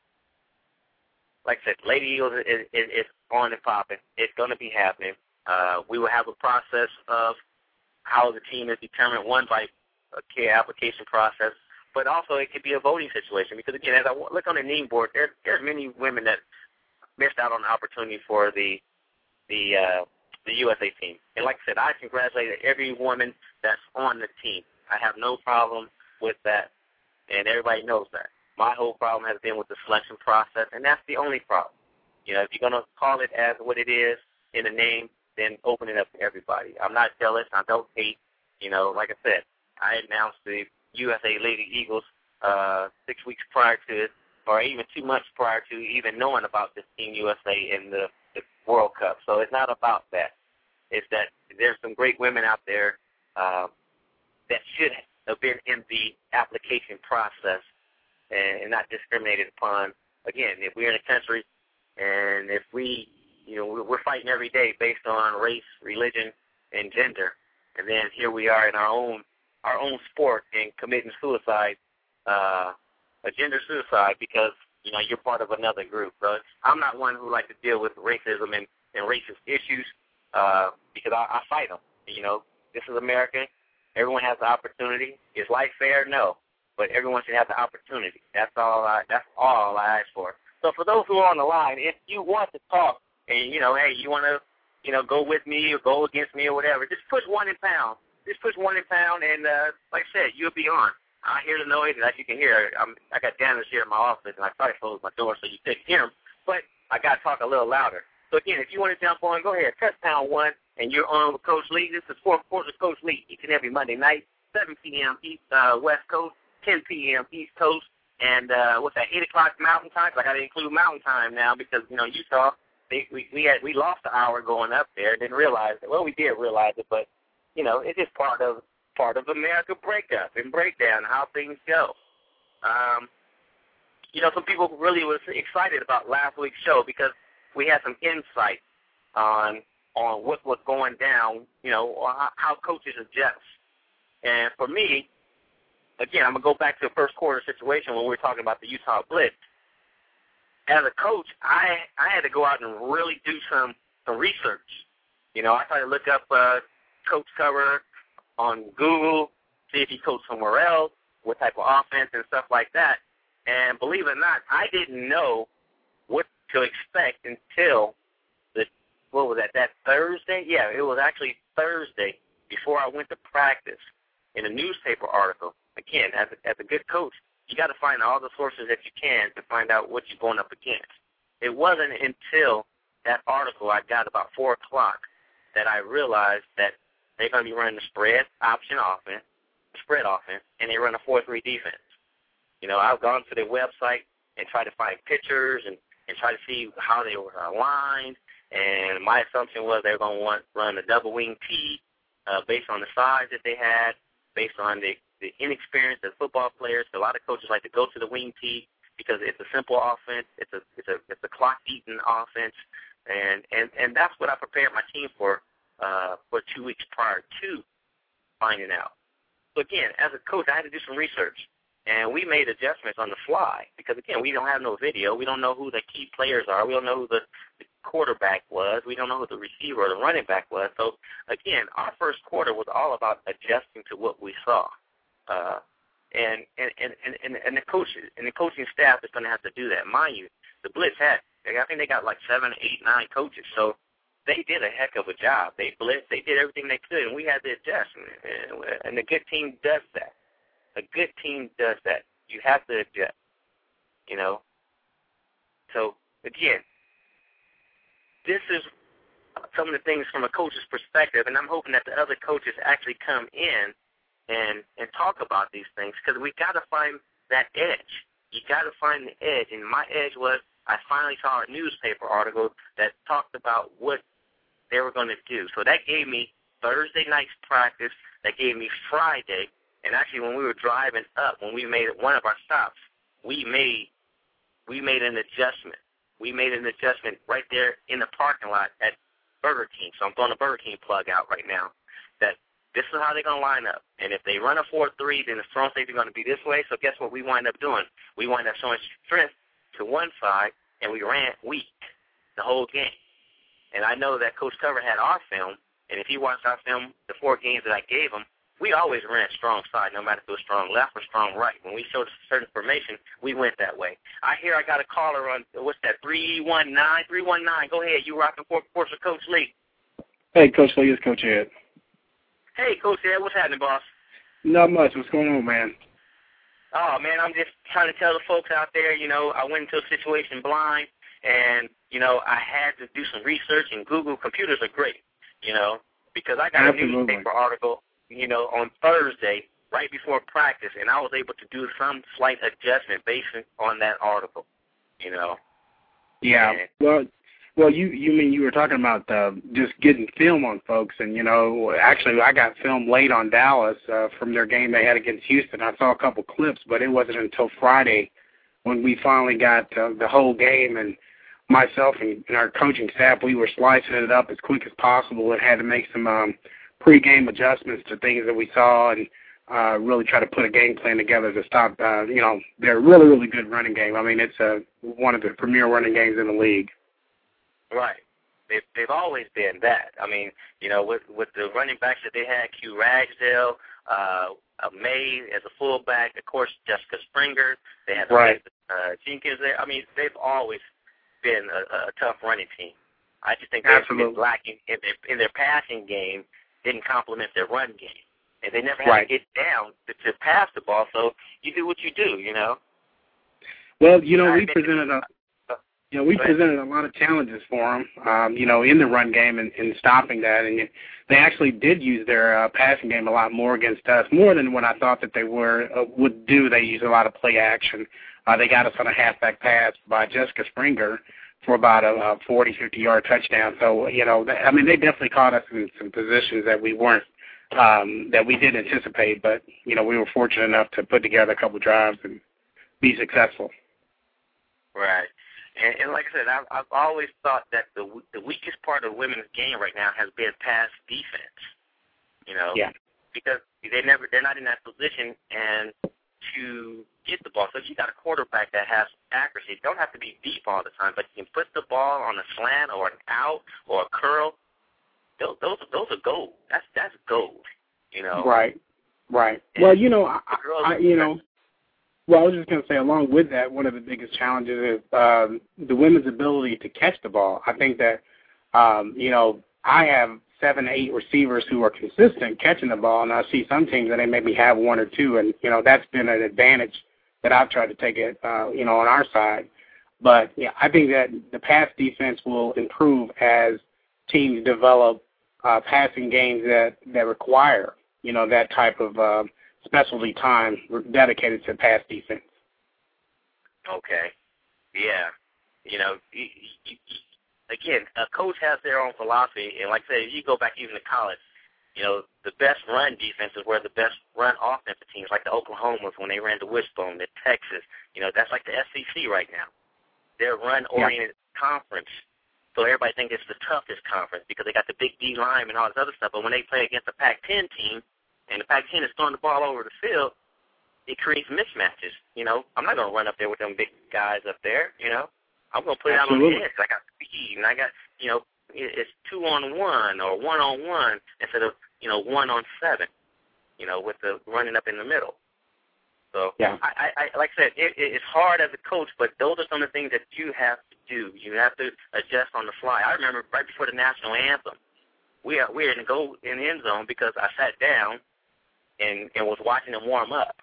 like I said, Lady Eagles is, is, is on and popping. It's going to be happening. Uh, we will have a process of how the team is determined, one by a care application process, but also it could be a voting situation because, again, as I look on the Ning board, there, there's many women that missed out on the opportunity for the the uh, the U S A team. And like I said, I congratulate every woman that's on the team. I have no problem with that, and everybody knows that. My whole problem has been with the selection process, and that's the only problem. You know, if you're going to call it as what it is in the name, then open it up to everybody. I'm not jealous. I don't hate. You know, like I said, I announced the U S A Lady Eagles uh, six weeks prior to it, or even two months prior to even knowing about this Team U S A in the, the World Cup. So it's not about that. It's that there's some great women out there uh, that should have been in the application process and, and not discriminated upon. Again, if we're in a country and if we, you know, we're fighting every day based on race, religion, and gender, and then here we are in our own our own sport and committing suicide, uh, a gender suicide, because, you know, you're part of another group. So I'm not one who likes to deal with racism and, and racist issues uh, because I, I fight them. You know, this is America. Everyone has the opportunity. Is life fair? No. But everyone should have the opportunity. That's all I, that's all I ask for. So for those who are on the line, if you want to talk and, you know, hey, you want to, you know, go with me or go against me or whatever, just push one in pound. Just push one in pound, and uh, like I said, you'll be on. I hear the noise, and as you can hear, I'm, I got Dennis here in my office, and I tried to close my door so you couldn't hear him, but I got to talk a little louder. So, again, if you want to jump on, go ahead. Press pound one, and you're on with Coach Lee. This is Fourth Quarters with Coach Lee each and every Monday night, seven p.m. East uh, West Coast, ten p.m. East Coast, and uh, what's that, eight o'clock Mountain Time? I got to include Mountain Time now because, you know, Utah, they, we we had we lost an hour going up there. Didn't realize it. Well, we did realize it, but you know, it's just part of part of America breakup and breakdown, how things go. Um, you know, some people really was excited about last week's show because we had some insight on on what was going down, you know, or how, how coaches adjust. And for me, again, I'm going to go back to the first quarter situation when we were talking about the Utah Blitz. As a coach, I I had to go out and really do some, some research. You know, I tried to look up uh, coach cover on Google, see if he coached somewhere else, what type of offense and stuff like that. And believe it or not, I didn't know what to expect until the, what was that, that Thursday? Yeah, it was actually Thursday before I went to practice in a newspaper article. Again, as a, as a good coach, you got to find all the sources that you can to find out what you're going up against. It wasn't until that article I got about four o'clock that I realized that they're going to be running the spread option offense, the spread offense, and they run a four three defense. You know, I've gone to their website and tried to find pictures and, and try to see how they were aligned, and my assumption was they were going to want run a double wing T uh, based on the size that they had, based on the, the inexperience of football players. So a lot of coaches like to go to the wing T because it's a simple offense, it's a it's a it's a clock-eating offense, and, and, and that's what I prepared my team for. Uh, for two weeks prior to finding out. So, again, as a coach, I had to do some research, and we made adjustments on the fly because, again, we don't have no video. We don't know who the key players are. We don't know who the, the quarterback was. We don't know who the receiver or the running back was. So, again, our first quarter was all about adjusting to what we saw. Uh, and, and, and, and, and, the coaches, and the coaching staff is going to have to do that. Mind you, the Blitz had, I think they got like seven, eight, nine coaches. So, they did a heck of a job. They blitzed. They did everything they could, and we had to adjust. And a good team does that. A good team does that. You have to adjust, you know. So, again, this is some of the things from a coach's perspective, and I'm hoping that the other coaches actually come in and, and talk about these things because we got to find that edge. You got to find the edge, and my edge was I finally saw a newspaper article that talked about what they were going to do. So that gave me Thursday night's practice. That gave me Friday. And actually, when we were driving up, when we made one of our stops, we made we made an adjustment. We made an adjustment right there in the parking lot at Burger King. So I'm throwing a Burger King plug out right now. That this is how they're going to line up. And if they run a four three, then the strong safety is going to be this way. So guess what we wind up doing? We wind up showing strength to one side, and we ran weak the whole game. And I know that Coach Cover had our film, and if he watched our film, the four games that I gave him, we always ran strong side, no matter if it was strong left or strong right. When we showed certain formation, we went that way. I hear I got a caller on, what's that, three one nine? three one nine, go ahead. You rocking for course with Coach Lee. Hey, Coach Lee, it's Coach Ed. Hey, Coach Ed, what's happening, boss? Not much. What's going on, man? Oh, man, I'm just trying to tell the folks out there, you know, I went into a situation blind, and, you know, I had to do some research, and Google computers are great, you know, because I got Absolutely. a newspaper article, you know, on Thursday, right before practice, and I was able to do some slight adjustment based on that article, you know. Yeah. And, well, well, you you mean you were talking about uh, just getting film on folks, and you know, actually, I got film late on Dallas uh, from their game they had against Houston. I saw a couple clips, but it wasn't until Friday when we finally got uh, the whole game, and myself and, and our coaching staff, we were slicing it up as quick as possible and had to make some um, pre-game adjustments to things that we saw and uh, really try to put a game plan together to stop, uh, you know, their really, really good running game. I mean, it's uh, one of the premier running games in the league. Right. They've, they've always been that. I mean, you know, with with the running backs that they had, Q Ragsdale, uh, uh, May as a fullback, of course, Jessica Springer. They had right. uh, Jenkins there. I mean, they've always been a, a tough running team. I just think they've been lacking in their, in their passing game, didn't complement their run game. And they never had right. to get down to, to pass the ball, so you do what you do, you know. Well, you know, I we presented a You know, we presented a lot of challenges for them, um, you know, in the run game and, and stopping that. And they actually did use their uh, passing game a lot more against us, more than what I thought that they were uh, would do. They used a lot of play action. Uh, they got us on a halfback pass by Jessica Springer for about a, a forty, fifty-yard touchdown. So, you know, they, I mean, they definitely caught us in some positions that we weren't, um, that we didn't anticipate. But, you know, we were fortunate enough to put together a couple drives and be successful. Right. And, and like I said, I've, I've always thought that the the weakest part of the women's game right now has been pass defense. You know, yeah. because they never they're not in that position and to get the ball. So if you got a quarterback that has accuracy, it don't have to be deep all the time, but you can put the ball on a slant or an out or a curl. Those those those are gold. That's that's gold. You know. Right. Right. And well, you know, I, girls, I you know. Well, I was just going to say, along with that, one of the biggest challenges is um, the women's ability to catch the ball. I think that, um, you know, I have seven, eight receivers who are consistent catching the ball, and I see some teams that they maybe have one or two, and, you know, that's been an advantage that I've tried to take it, uh, you know, on our side. But, yeah, I think that the pass defense will improve as teams develop uh, passing games that, that require, you know, that type of uh, specialty time dedicated to pass defense. Okay. Yeah. You know, you, you, you, again, a coach has their own philosophy, and like I said, if you go back even to college, you know, the best run defense is where the best run offensive teams, like the Oklahomas when they ran the Wishbone, the Texas, you know, that's like the S E C right now. They're a run-oriented yeah. conference, so everybody thinks it's the toughest conference because they got the big D line and all this other stuff, but when they play against a Pac ten team, and the Pac ten is throwing the ball over the field, it creates mismatches. You know, I'm not going to run up there with them big guys up there, you know. I'm going to put Absolutely. it out on the edge. I got speed, and I got, you know, it's two-on-one or one-on-one instead of, you know, one-on-seven, you know, with the running up in the middle. So, yeah. I, I, like I said, it, it's hard as a coach, but those are some of the things that you have to do. You have to adjust on the fly. I remember right before the national anthem, we are, we were in the goal in the end zone because I sat down and, and was watching them warm up.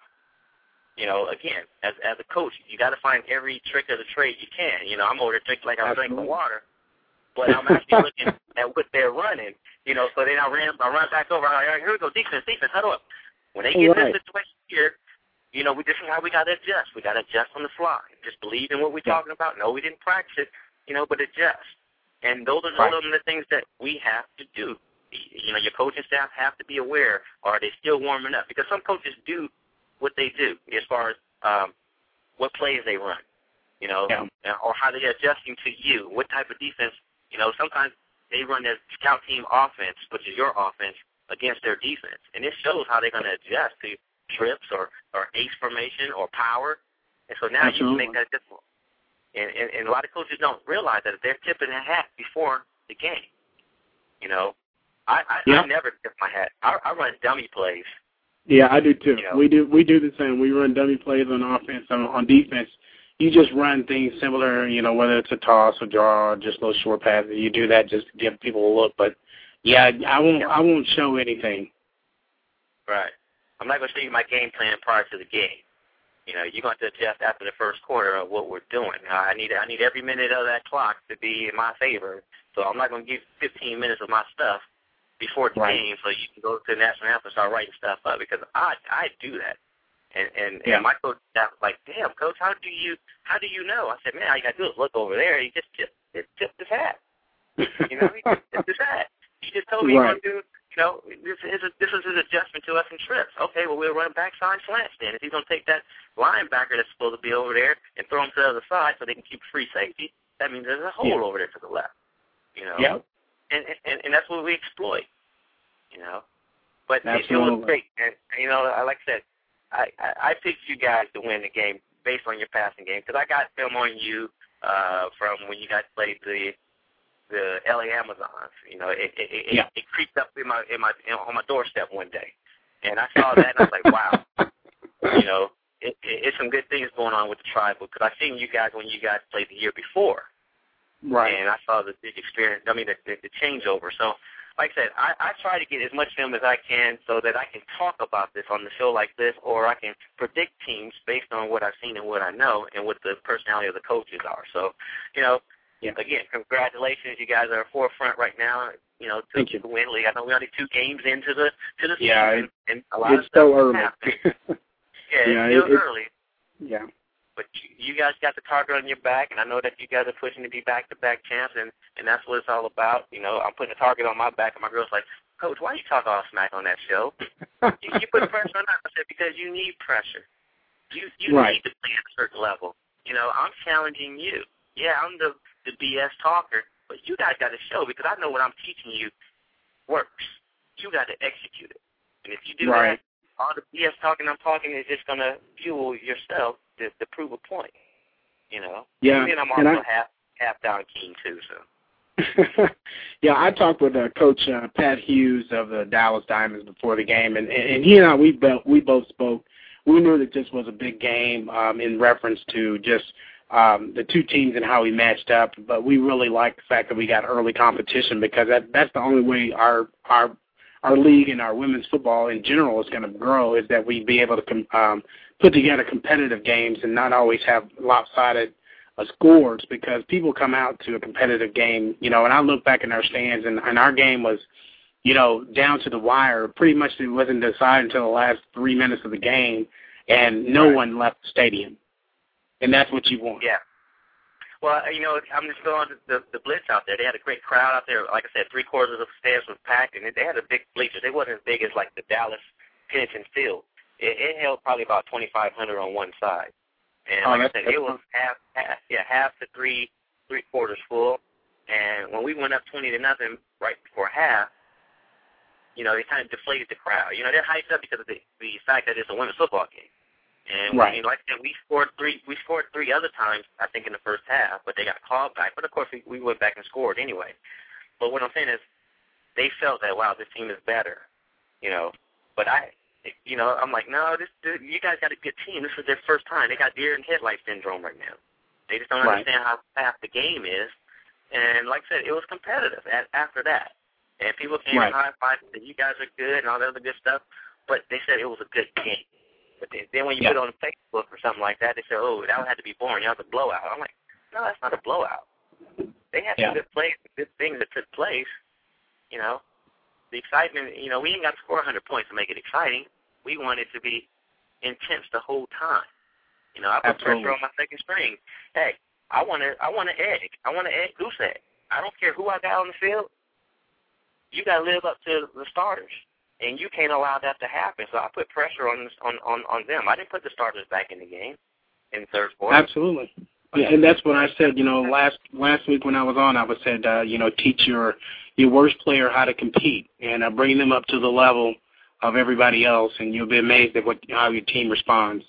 You know, again, as as a coach, you got to find every trick of the trade you can. You know, I'm over there drinking like I'm drinking water, but I'm actually looking at what they're running. You know, so then I ran, I run back over. All right, here we go, defense, defense, huddle up. When they get right. this situation here, you know, we, this is how we got to adjust. We got to adjust on the fly. Just believe in what we're yeah. talking about. No, we didn't practice it, you know, but adjust. And those are, right. those are the things that we have to do. You know, your coaching staff have to be aware, or are they still warming up? Because some coaches do what they do as far as um, what plays they run, you know, yeah. or how they're adjusting to you, what type of defense. You know, sometimes they run their scout team offense, which is your offense, against their defense. And it shows how they're going to adjust to trips or, or ace formation or power. And so now Absolutely. you can make that different. And, and, and a lot of coaches don't realize that they're tipping their hat before the game, you know. I, I, yeah. I never tip my hat. I, I run dummy plays. Yeah, I do too. You know. We do we do the same. We run dummy plays on offense. On, on defense, you just run things similar, you know, whether it's a toss or draw or just little short passes. You do that just to give people a look. But, yeah, I won't yeah. I won't show anything. Right. I'm not going to show you my game plan prior to the game. You know, you're going to adjust after the first quarter of what we're doing. I need I need every minute of that clock to be in my favor. So I'm not going to give fifteen minutes of my stuff before the right. game so you can go to the national anthem and start writing stuff up, because I I do that. And and, yeah. and my coach was like, damn, coach, how do you how do you know? I said, man, all you got to do is look over there. He just just just tipped his hat. You know, he just tipped his hat. He just told me right. he wanted to do. You know, this is a, this is his adjustment to us in trips. Okay, well, we'll run backside slants then. If he's going to take that linebacker that's supposed to be over there and throw him to the other side so they can keep free safety, that means there's a hole yeah. over there to the left. You know, yep. and, and and that's what we exploit. You know, but it, it Absolutely. was great. And you know, like I said, I, I I picked you guys to win the game based on your passing game, because I got film on you uh, from when you guys played the. the L A Amazons. You know, it it, it, yeah. it creeped up in my in my in, on my doorstep one day, and I saw that and I was like, wow, you know, it, it, it's some good things going on with the Tribal, because I seen you guys when you guys played the year before, right? And I saw the, the experience. I mean, the, the, the changeover. So, like I said, I, I try to get as much film as I can so that I can talk about this on the show like this, or I can predict teams based on what I've seen and what I know and what the personality of the coaches are. So, you know. Yeah. Again, congratulations! You guys are forefront right now. You know, to, to win league. I know we're only two games into the to the yeah, season, it, and a lot it's of stuff so early. yeah, yeah, it's still it, early. Yeah. But you, you guys got the target on your back, and I know that you guys are pushing to be back-to-back champs, and, and that's what it's all about. You know, I'm putting a target on my back, and my girl's like, Coach, why you talk all smack on that show? you, you put pressure on us. I said, because you need pressure. You you right. need to play at a certain level. You know, I'm challenging you. Yeah, I'm the the B S talker, but you guys got to show, because I know what I'm teaching you works. You got to execute it. And if you do right. that, all the B S talking I'm talking is just going to fuel yourself to, to prove a point, you know? Yeah. And then I'm also I, half, half down keen, too, so. yeah, I talked with uh, Coach uh, Pat Hughes of the Dallas Diamonds before the game, and, and he and I, we, both, we both spoke. We knew that this was a big game um, in reference to just Um, the two teams and how we matched up, but we really like the fact that we got early competition, because that, that's the only way our our our league and our women's football in general is going to grow, is that we be able to com- um, put together competitive games and not always have lopsided uh, scores, because people come out to a competitive game, you know, and I look back in our stands, and, and our game was, you know, down to the wire. Pretty much it wasn't decided until the last three minutes of the game, and no right. one left the stadium. And that's what you want. Yeah. Well, you know, I'm just going to the, the Blitz out there. They had a great crowd out there. Like I said, three quarters of the stands was packed, and they had a big bleachers. They wasn't as big as like the Dallas Pennington Field. It, it held probably about twenty-five hundred on one side. And oh, like I said, it fun. was half, half, yeah, half to three, three quarters full. And when we went up twenty to nothing right before half, you know, they kind of deflated the crowd. You know, they're hyped up because of the, the fact that it's a women's football game. And right. we, like I said, we scored three. We scored three other times, I think, in the first half, but they got called back. But of course, we, we went back and scored anyway. But what I'm saying is, they felt that, wow, this team is better, you know. But I, you know, I'm like, no, this, this you guys got a good team. This is their first time. They got deer in headlights syndrome right now. They just don't right. understand how fast the game is. And like I said, it was competitive at, after that. And people came right. and high-fived and said, you guys are good and all that other good stuff. But they said it was a good game. But then when you yeah. put it on Facebook or something like that, they say, oh, that had to be boring. That was a blowout. I'm like, no, that's not a blowout. They had yeah. some good plays, good things that took place. You know, the excitement, you know, we ain't got to score one hundred points to make it exciting. We want it to be intense the whole time. You know, I put Absolutely. pressure on my second string. Hey, I want to, I want an egg. I want an egg goose egg. I don't care who I got on the field. You got to live up to the starters. And you can't allow that to happen. So I put pressure on on, on, on them. I didn't put the starters back in the game in the third quarter. Absolutely. Yeah, and that's what I said, you know, last last week when I was on, I was said, uh, you know, teach your your worst player how to compete and uh, bring them up to the level of everybody else, and you'll be amazed at what how your team responds.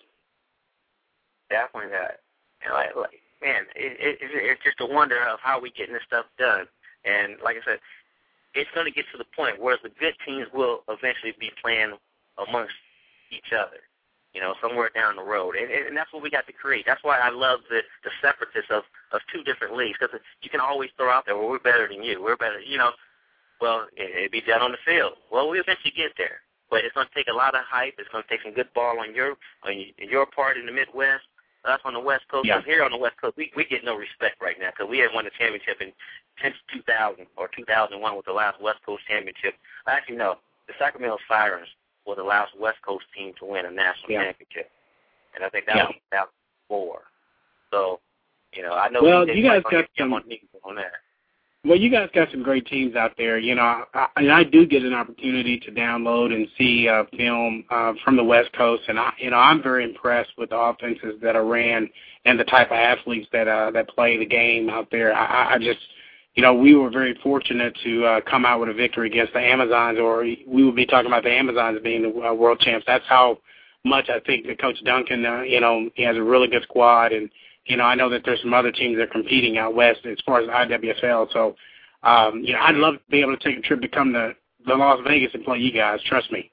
Definitely that. And like, like, man, it, it, it's just a wonder of how we getting this stuff done. And like I said, it's going to get to the point where the good teams will eventually be playing amongst each other, you know, somewhere down the road. And, and that's what we got to create. That's why I love the, the separatists of, of two different leagues, because you can always throw out there, well, we're better than you. We're better, you know. Well, it, it'd be done on the field. Well, we eventually get there. But it's going to take a lot of hype. It's going to take some good ball on your on your part in the Midwest. Us on the West Coast. Yeah. Here on the West Coast, we, we get no respect right now because we had won the championship in since two thousand or two thousand one was the last West Coast championship. Actually, no, the Sacramento Sirens were the last West Coast team to win a national yeah. championship. And I think that yeah. was two thousand four. So, you know, I know well, we you guys got some, on, on that. Well, you guys got some great teams out there. You know, I, and I do get an opportunity to download and see uh, film uh, from the West Coast, and I, you know, I'm very impressed with the offenses that are ran and the type of athletes that uh, that play the game out there. I, I just, you know, we were very fortunate to uh, come out with a victory against the Amazons, or we would be talking about the Amazons being the uh, world champs. That's how much I think that Coach Duncan, uh, you know, he has a really good squad, and you know, I know that there's some other teams that are competing out west as far as I W S L. So, um, you know, I'd love to be able to take a trip to come to, to Las Vegas and play you guys. Trust me.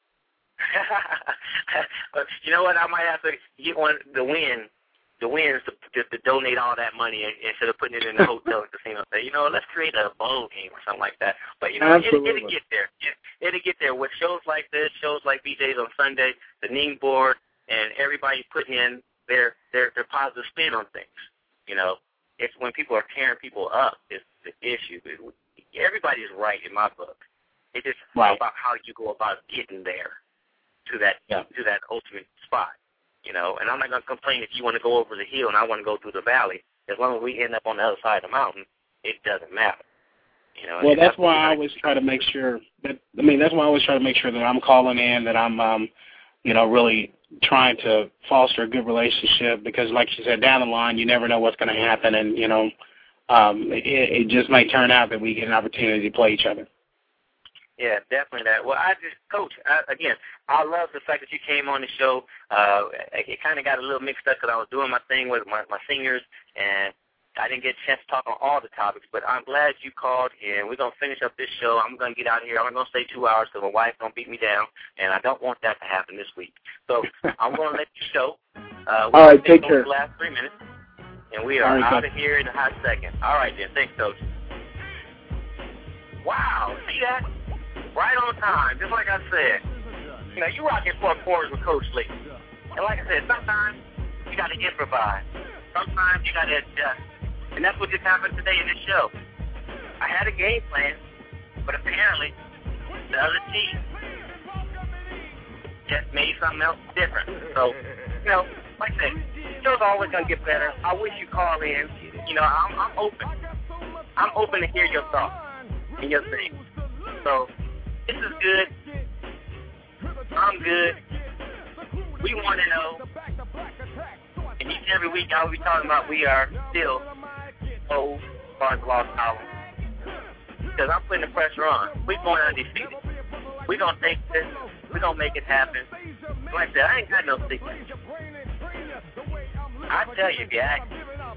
You know what? I might have to get one the win, the wins to, to, to donate all that money instead of putting it in the hotel and casino. Say, you know, let's create a bowl game or something like that. But you know, it, it'll get there. It, it'll get there with shows like this, shows like B J's on Sunday, the Ning board, and everybody putting in their their their positive spin on things. You know, it's when people are tearing people up is the issue. It, everybody is right in my book. It's just right. about how you go about getting there to that yeah. to that ultimate spot. You know, and I'm not going to complain if you want to go over the hill and I want to go through the valley. As long as we end up on the other side of the mountain, it doesn't matter. You know. Well, that's, that's why I always try to make sure that. I mean, that's why I always try to make sure that I'm calling in, that I'm, um, you know, really trying to foster a good relationship, because like you said, down the line you never know what's going to happen, and you know um, it, it just may turn out that we get an opportunity to play each other. Yeah, definitely that. Well, I just, Coach, I, again, I love the fact that you came on the show. Uh, it kind of got a little mixed up because I was doing my thing with my, my seniors, and I didn't get a chance to talk on all the topics, but I'm glad you called, and we're going to finish up this show. I'm going to get out of here. I'm going to stay two hours because my wife's going to beat me down, and I don't want that to happen this week. So I'm going to let you go. Uh, all right, take care. The last three minutes, and we are right, out of here in a hot second. All right, then. Thanks, Coach. Wow. See that? Right on time, just like I said. You know, you rocking four quarters with Coach Lee. And like I said, sometimes you got to improvise. Sometimes you got to adjust. And that's what just happened today in this show. I had a game plan, but apparently the other team just made something else different. So, you know, like I said, the show's always going to get better. I wish you call in. You know, I'm, I'm open. I'm open to hear your thoughts and your things. So, this is good. I'm good. We want to know. And each and every week I'll be talking about we are still old as far as lost column. Because I'm putting the pressure on. We're going undefeated. We're going to take this. We're going to make it happen. Like I said, I ain't got no secret. I tell you if you ask me.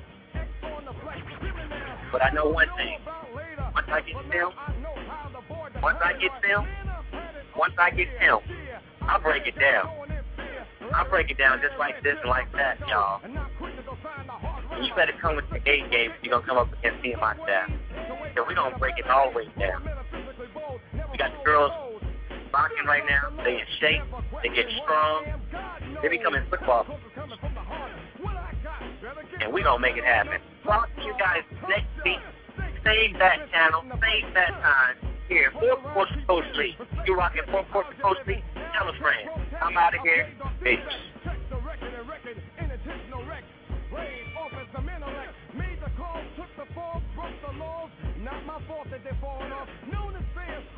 But I know one thing. Once I get film, once I get film, once I get film, I'll break it down. I'll break it down just like this and like that, y'all. And you better come with the A game if you're going to come up against me and my staff. So we're going to break it all the way down. We got the girls rocking right now. They in shape. They get strong. They becoming football. And we're going to make it happen. Talk to you guys next week. Save that channel. Save that time. Here, Four Quarters with Coach Lee. You're rocking Four Quarters with Coach Lee. Tell a friend. I'm out of here. Peace. Made the call, took the fall, broke the laws. Not my fault that they're falling off. Known as fans.